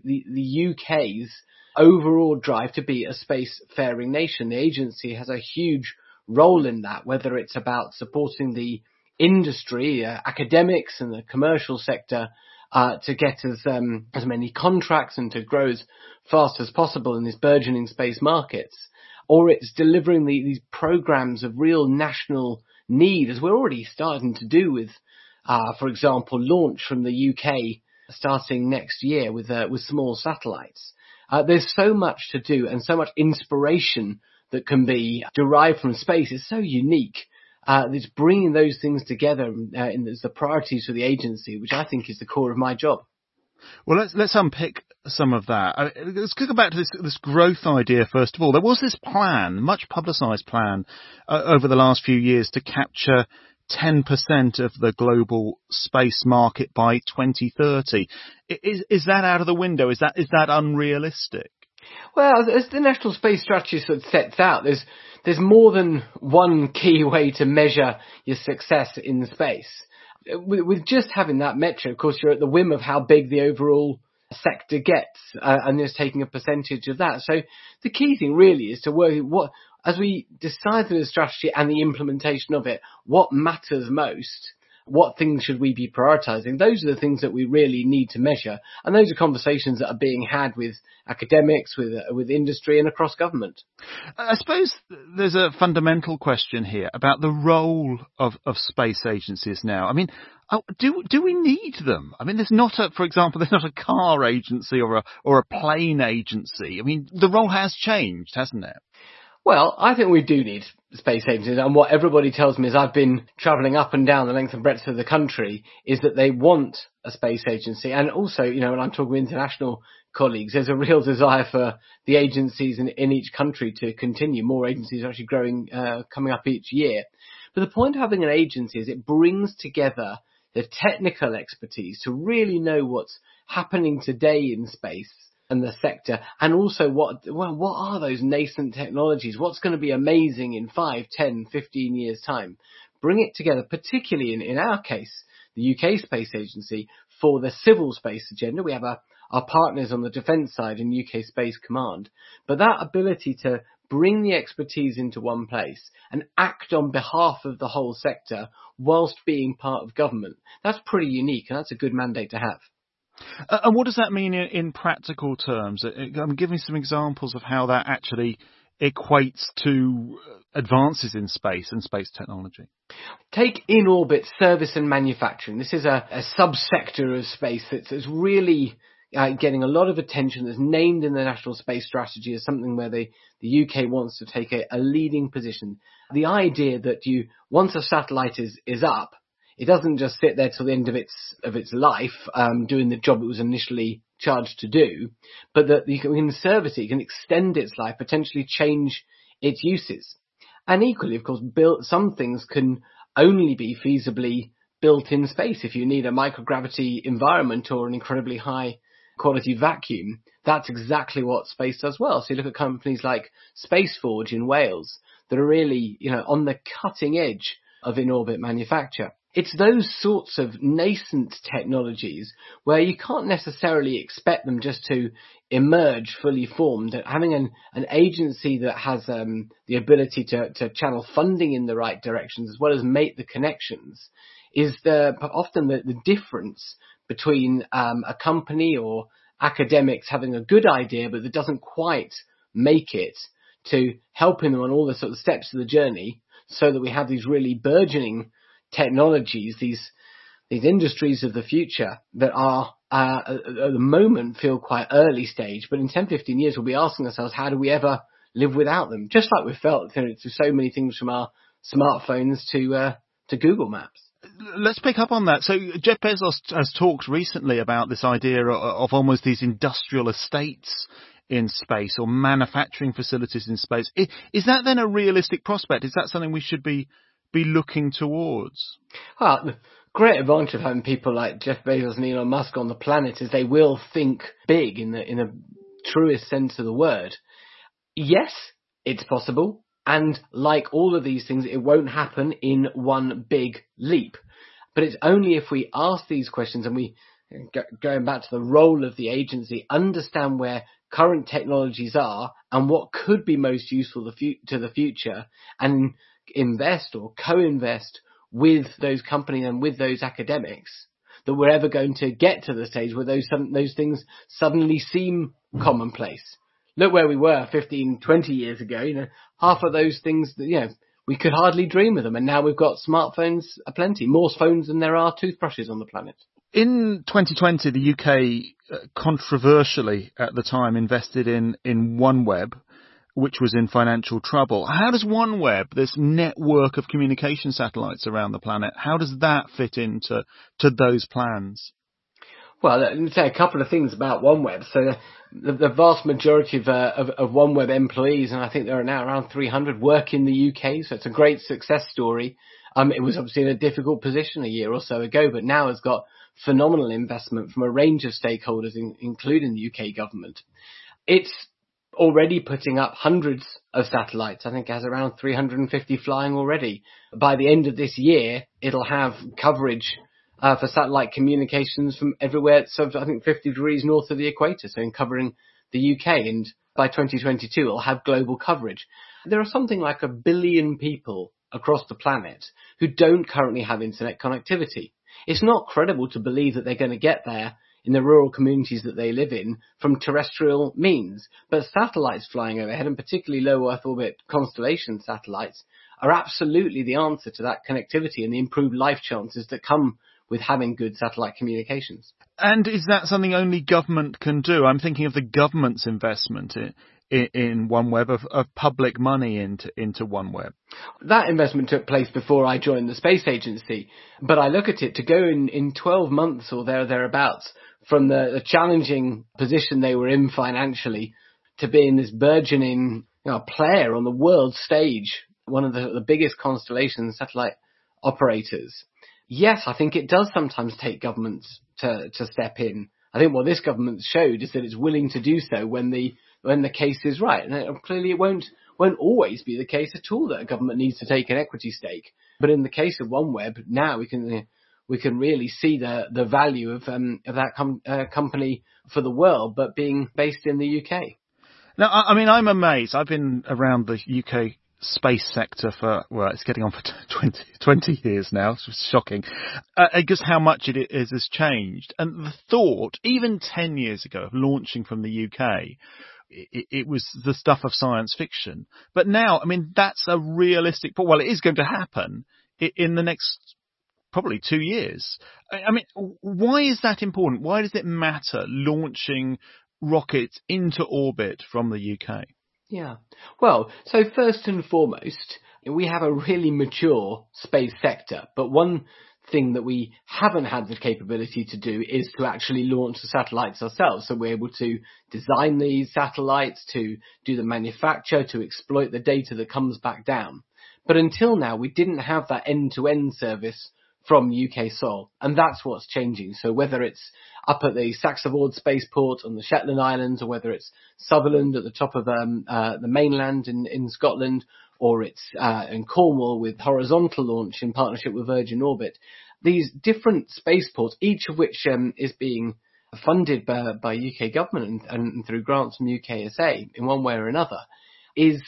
Speaker 9: the UK's overall drive to be a spacefaring nation. The agency has a huge role in that, whether it's about supporting the industry, academics and the commercial sector to get as many contracts and to grow as fast as possible in these burgeoning space markets, or it's delivering these programs of real national need, as we're already starting to do with, for example, launch from the UK starting next year with small satellites. There's so much to do and so much inspiration that can be derived from space. It's so unique. It's bringing those things together as the priorities for the agency, which I think is the core of my job.
Speaker 5: Well, let's unpick some of that. Let's go back to this growth idea first of all. There was this plan, much publicised plan, over the last few years to capture 10% of the global space market by 2030. Is that out of the window? Is that unrealistic?
Speaker 9: Well, as the National Space Strategy sort of sets out, there's more than one key way to measure your success in space. With just having that metric, of course, you're at the whim of how big the overall sector gets, and just taking a percentage of that. So the key thing really is to work as we decide the strategy and the implementation of it, what matters most. What things should we be prioritising? Those are the things that we really need to measure. And those are conversations that are being had with academics, with industry and across government.
Speaker 5: I suppose there's a fundamental question here about the role of space agencies now. I mean, do we need them? I mean, there's not a car agency or a plane agency. I mean, the role has changed, hasn't it?
Speaker 9: Well, I think we do need space agencies, and what everybody tells me as I've been travelling up and down the length and breadth of the country is that they want a space agency. And also, when I'm talking with international colleagues, there's a real desire for the agencies in each country to continue. More agencies are actually growing, coming up each year. But the point of having an agency is it brings together the technical expertise to really know what's happening today in space and the sector, and also what are those nascent technologies? What's going to be amazing in 5, 10, 15 years' time? Bring it together, particularly in our case, the UK Space Agency, for the civil space agenda. We have our partners on the defence side in UK Space Command. But that ability to bring the expertise into one place and act on behalf of the whole sector whilst being part of government, that's pretty unique, and that's a good mandate to have.
Speaker 5: And what does that mean in practical terms? Give me some examples of how that actually equates to advances in space and space technology.
Speaker 9: Take in-orbit service and manufacturing. This is a subsector of space that's really getting a lot of attention, that's named in the National Space Strategy as something where the UK wants to take a leading position. The idea that once a satellite is up, it doesn't just sit there till the end of its life, doing the job it was initially charged to do, but that you can service it, you can extend its life, potentially change its uses. And equally, of course, some things can only be feasibly built in space. If you need a microgravity environment or an incredibly high quality vacuum, that's exactly what space does well. So you look at companies like Spaceforge in Wales that are really, on the cutting edge of in-orbit manufacture. It's those sorts of nascent technologies where you can't necessarily expect them just to emerge fully formed. Having an agency that has the ability to channel funding in the right directions as well as make the connections is often the difference between a company or academics having a good idea but that doesn't quite make it, to helping them on all the sort of steps of the journey so that we have these really burgeoning technologies, these industries of the future that are at the moment feel quite early stage, but in 10-15 years we'll be asking ourselves, how do we ever live without them? Just like we felt through so many things from our smartphones to Google Maps.
Speaker 5: Let's pick up on that. So Jeff Bezos has talked recently about this idea of almost these industrial estates in space or manufacturing facilities in space. Is that then a realistic prospect? Is that something we should be looking towards?
Speaker 9: Well, the great advantage of having people like Jeff Bezos and Elon Musk on the planet is they will think big in the truest sense of the word. Yes, it's possible. And like all of these things, it won't happen in one big leap. But it's only if we ask these questions and we, going back to the role of the agency, understand where current technologies are and what could be most useful to the future, and invest or co-invest with those companies and with those academics, that we're ever going to get to the stage where those things suddenly seem commonplace. Look where we were 15, 20 years ago, half of those things, we could hardly dream of them. And now we've got smartphones aplenty, more phones than there are toothbrushes on the planet.
Speaker 5: In 2020, the UK controversially at the time invested in OneWeb, which was in financial trouble. How does OneWeb, this network of communication satellites around the planet, how does that fit into those plans?
Speaker 9: Well, let me say a couple of things about OneWeb. So the vast majority of OneWeb employees, and I think there are now around 300, work in the UK. So it's a great success story. It was obviously in a difficult position a year or so ago, but now has got phenomenal investment from a range of stakeholders, including the UK government. It's already putting up hundreds of satellites. I think it has around 350 flying already. By the end of this year, it'll have coverage for satellite communications from everywhere. So I think 50 degrees north of the equator, so in covering the UK. And by 2022, it'll have global coverage. There are something like 1 billion people across the planet who don't currently have internet connectivity. It's not credible to believe that they're going to get there in the rural communities that they live in from terrestrial means. But satellites flying overhead, and particularly low Earth orbit constellation satellites, are absolutely the answer to that connectivity and the improved life chances that come with having good satellite communications. And
Speaker 5: is that something only government can do? I'm thinking of the government's investment in OneWeb, of public money into OneWeb.
Speaker 9: That investment took place before I joined the space agency, but I look at it to go in 12 months or thereabouts from the challenging position they were in financially to being this burgeoning player on the world stage, one of the biggest constellation satellite operators. Yes, I think it does sometimes take governments to step in. I think what this government showed is that it's willing to do so when the case is right. And clearly it won't always be the case at all that a government needs to take an equity stake. But in the case of OneWeb, now we can really see the value of that company for the world, but being based in the UK.
Speaker 5: Now, I mean, I'm amazed. I've been around the UK space sector for, it's getting on for 20 years now. It's shocking. Just how much it has changed. And the thought, even 10 years ago, of launching from the UK it was the stuff of science fiction. But now, I mean, that's a realistic, well, it is going to happen in the next probably 2 years. I mean, why is that important? Why does it matter launching rockets into orbit from the UK?
Speaker 9: Yeah. Well, so first and foremost, we have a really mature space sector, but one thing that we haven't had the capability to do is to actually launch the satellites ourselves. So we're able to design these satellites, to do the manufacture, to exploit the data that comes back down. But until now, we didn't have that end-to-end service from UK soil, and that's what's changing. So whether it's up at the Saxavord spaceport on the Shetland Islands, or whether it's Sutherland at the top of the mainland in Scotland, or it's in Cornwall with horizontal launch in partnership with Virgin Orbit, these different spaceports, each of which is being funded by UK government and through grants from UKSA in one way or another, is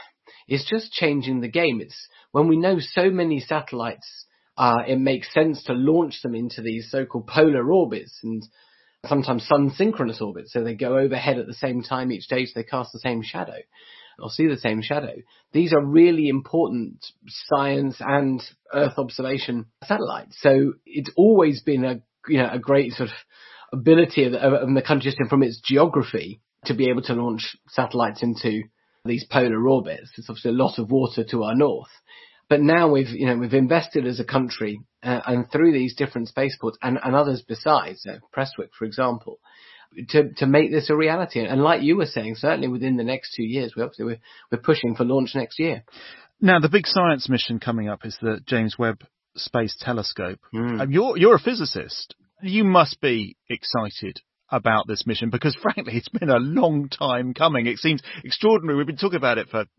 Speaker 9: just changing the game. It's when we know so many satellites, it makes sense to launch them into these so-called polar orbits and sometimes sun-synchronous orbits. So they go overhead at the same time each day, so they cast the same shadow or see the same shadow. These are really important science and Earth observation satellites. So it's always been a great sort of ability of the country system from its geography to be able to launch satellites into these polar orbits. There's obviously a lot of water to our north. But now we've invested as a country and through these different spaceports and others besides, Prestwick, for example, to make this a reality. And like you were saying, certainly within the next 2 years, we're pushing for launch next year.
Speaker 5: Now, the big science mission coming up is the James Webb Space Telescope. You're a physicist. You must be excited about this mission because, frankly, it's been a long time coming. It seems extraordinary. We've been talking about it for,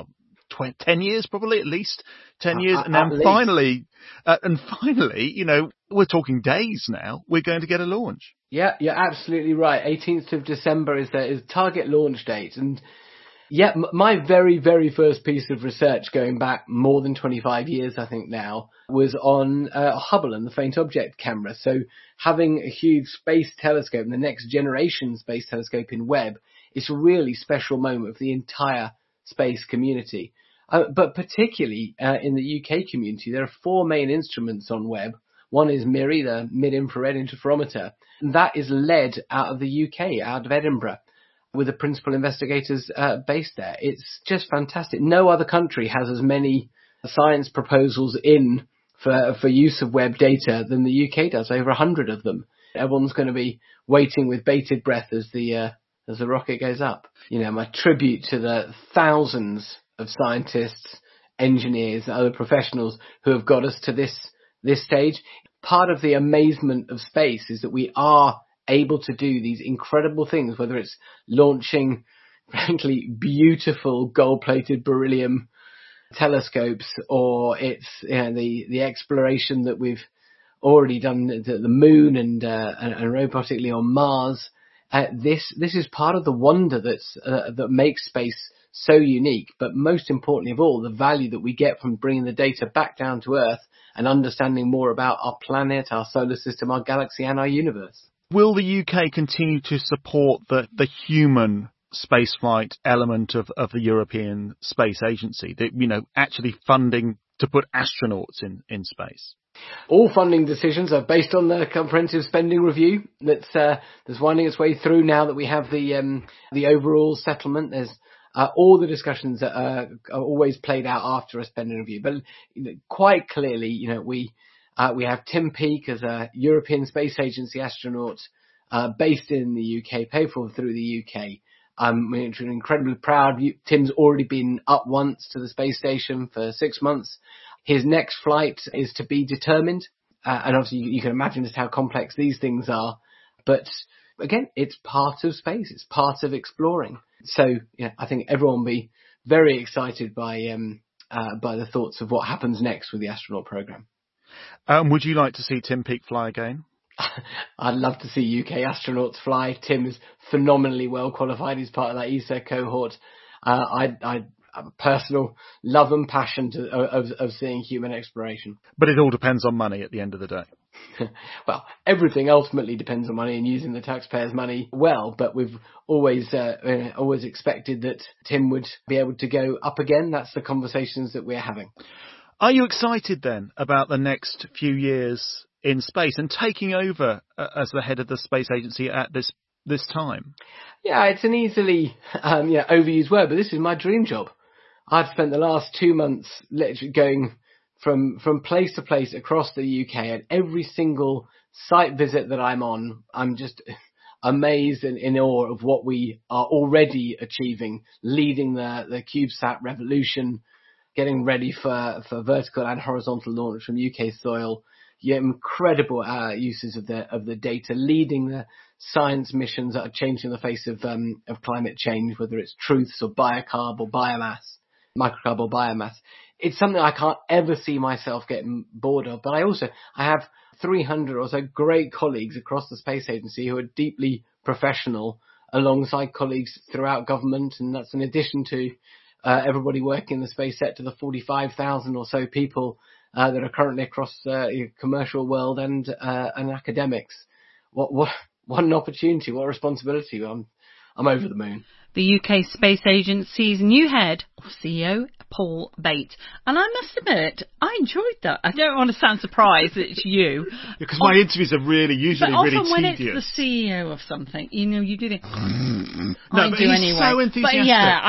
Speaker 5: 10 years, probably, at least 10 years. And then finally, we're talking days now. We're going to get a launch.
Speaker 9: Yeah, you're absolutely right. 18th of December is the target launch date. And yeah, my very, very first piece of research going back more than 25 years, I think now, was on Hubble and the Faint Object Camera. So having a huge space telescope, the next generation space telescope in Webb, is a really special moment for the entire space community. But particularly in the UK community, there are 4 main instruments on Webb. One is MIRI, the Mid-Infrared Interferometer, and that is led out of the UK, out of Edinburgh, with the principal investigators based there. It's just fantastic. No other country has as many science proposals in for use of Webb data than the UK does, over 100 of them. Everyone's going to be waiting with bated breath as the rocket goes up. My tribute to the thousands of scientists, engineers, and other professionals who have got us to this stage. Part of the amazement of space is that we are able to do these incredible things, whether it's launching, frankly, beautiful gold-plated beryllium telescopes, or it's the exploration that we've already done the moon and robotically on Mars. This is part of the wonder that makes space so unique, but most importantly of all, the value that we get from bringing the data back down to Earth and understanding more about our planet, our solar system, our galaxy, and our universe.
Speaker 5: Will the UK continue to support the human spaceflight element of the European Space Agency, actually funding to put astronauts in space?
Speaker 9: All funding decisions are based on the comprehensive spending review that's winding its way through now that we have the overall settlement. There's all the discussions that are always played out after a spending review, but quite clearly, we have Tim Peake as a European Space Agency astronaut based in the UK, paid for through the UK. We're incredibly proud. Tim's already been up once to the space station for 6 months. His next flight is to be determined, and obviously you can imagine just how complex these things are. But again, it's part of space. It's part of exploring. So I think everyone will be very excited by the thoughts of what happens next with the astronaut program.
Speaker 5: Would you like to see Tim Peake fly again?
Speaker 9: I'd love to see UK astronauts fly. Tim is phenomenally well qualified. He's part of that ESA cohort. I have a personal love and passion of seeing human exploration.
Speaker 5: But it all depends on money at the end of the day.
Speaker 9: well, everything ultimately depends on money and using the taxpayers' money well, but we've always expected that Tim would be able to go up again. That's the conversations that we're having.
Speaker 5: Are you excited then about the next few years in space and taking over as the head of the space agency at this time?
Speaker 9: Yeah, it's an easily overused word, but this is my dream job. I've spent the last 2 months literally going from place to place across the UK, and every single site visit that I'm on, I'm just amazed and in awe of what we are already achieving, leading the CubeSat revolution, getting ready for vertical and horizontal launch from UK soil. Incredible uses of the data, leading the science missions that are changing the face of climate change, whether it's truths or biocarb or biomass, microcarb or biomass. It's something I can't ever see myself getting bored of. But I have 300 or so great colleagues across the space agency who are deeply professional, alongside colleagues throughout government, and that's in addition to everybody working in the space sector, the 45,000 or so people that are currently across the commercial world and academics. What an opportunity! What a responsibility! I'm over the moon.
Speaker 6: The UK Space Agency's new head, or CEO, Paul Bate. And I must admit, I enjoyed that. I don't want to sound surprised that it's you.
Speaker 5: Because my interviews are usually
Speaker 6: but
Speaker 5: really
Speaker 6: often when
Speaker 5: tedious.
Speaker 6: It's the CEO of something, you do the...
Speaker 5: No,
Speaker 6: I
Speaker 5: but
Speaker 6: do
Speaker 5: he's
Speaker 6: anyway.
Speaker 5: so enthusiastic.
Speaker 6: But yeah,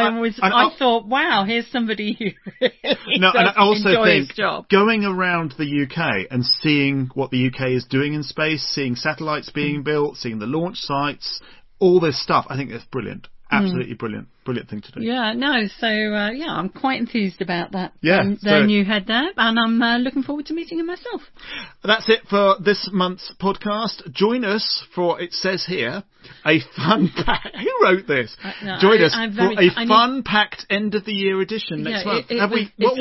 Speaker 6: I thought, wow, here's somebody who really
Speaker 5: no, and I also
Speaker 6: enjoy
Speaker 5: think
Speaker 6: his job.
Speaker 5: Going around the UK and seeing what the UK is doing in space, seeing satellites being built, seeing the launch sites, all this stuff, I think that's brilliant. Absolutely brilliant thing to do.
Speaker 6: Yeah, no, so I'm quite enthused about that.
Speaker 5: Yeah,
Speaker 6: their new head there, and I'm looking forward to meeting him myself.
Speaker 5: That's it for this month's podcast. Join us for, it says here, a fun pack. Who wrote this? Join us for a fun-packed end of the year edition next month.
Speaker 6: It's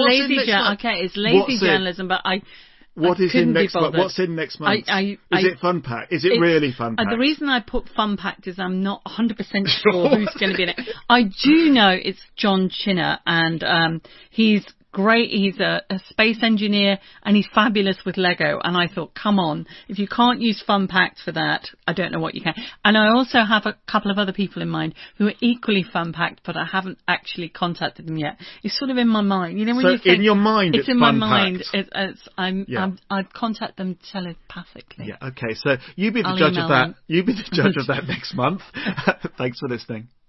Speaker 6: lazy journalism, but
Speaker 5: What is in next month? What's in next month? Is it fun packed? Is it really fun packed?
Speaker 6: The reason I put fun packed is I'm not 100% sure who's going to be in it. I do know it's John Chinner, and he's great. He's a space engineer, and he's fabulous with Lego. And I thought, come on, if you can't use fun packed for that, I don't know what you can. And I also have a couple of other people in mind who are equally fun packed, but I haven't actually contacted them yet. It's sort of in my mind. When you think
Speaker 5: in your mind,
Speaker 6: it's in my mind. I'd contact them telepathically.
Speaker 5: Yeah. Okay. So you be the judge of that. You be the judge of that next month. Thanks for listening.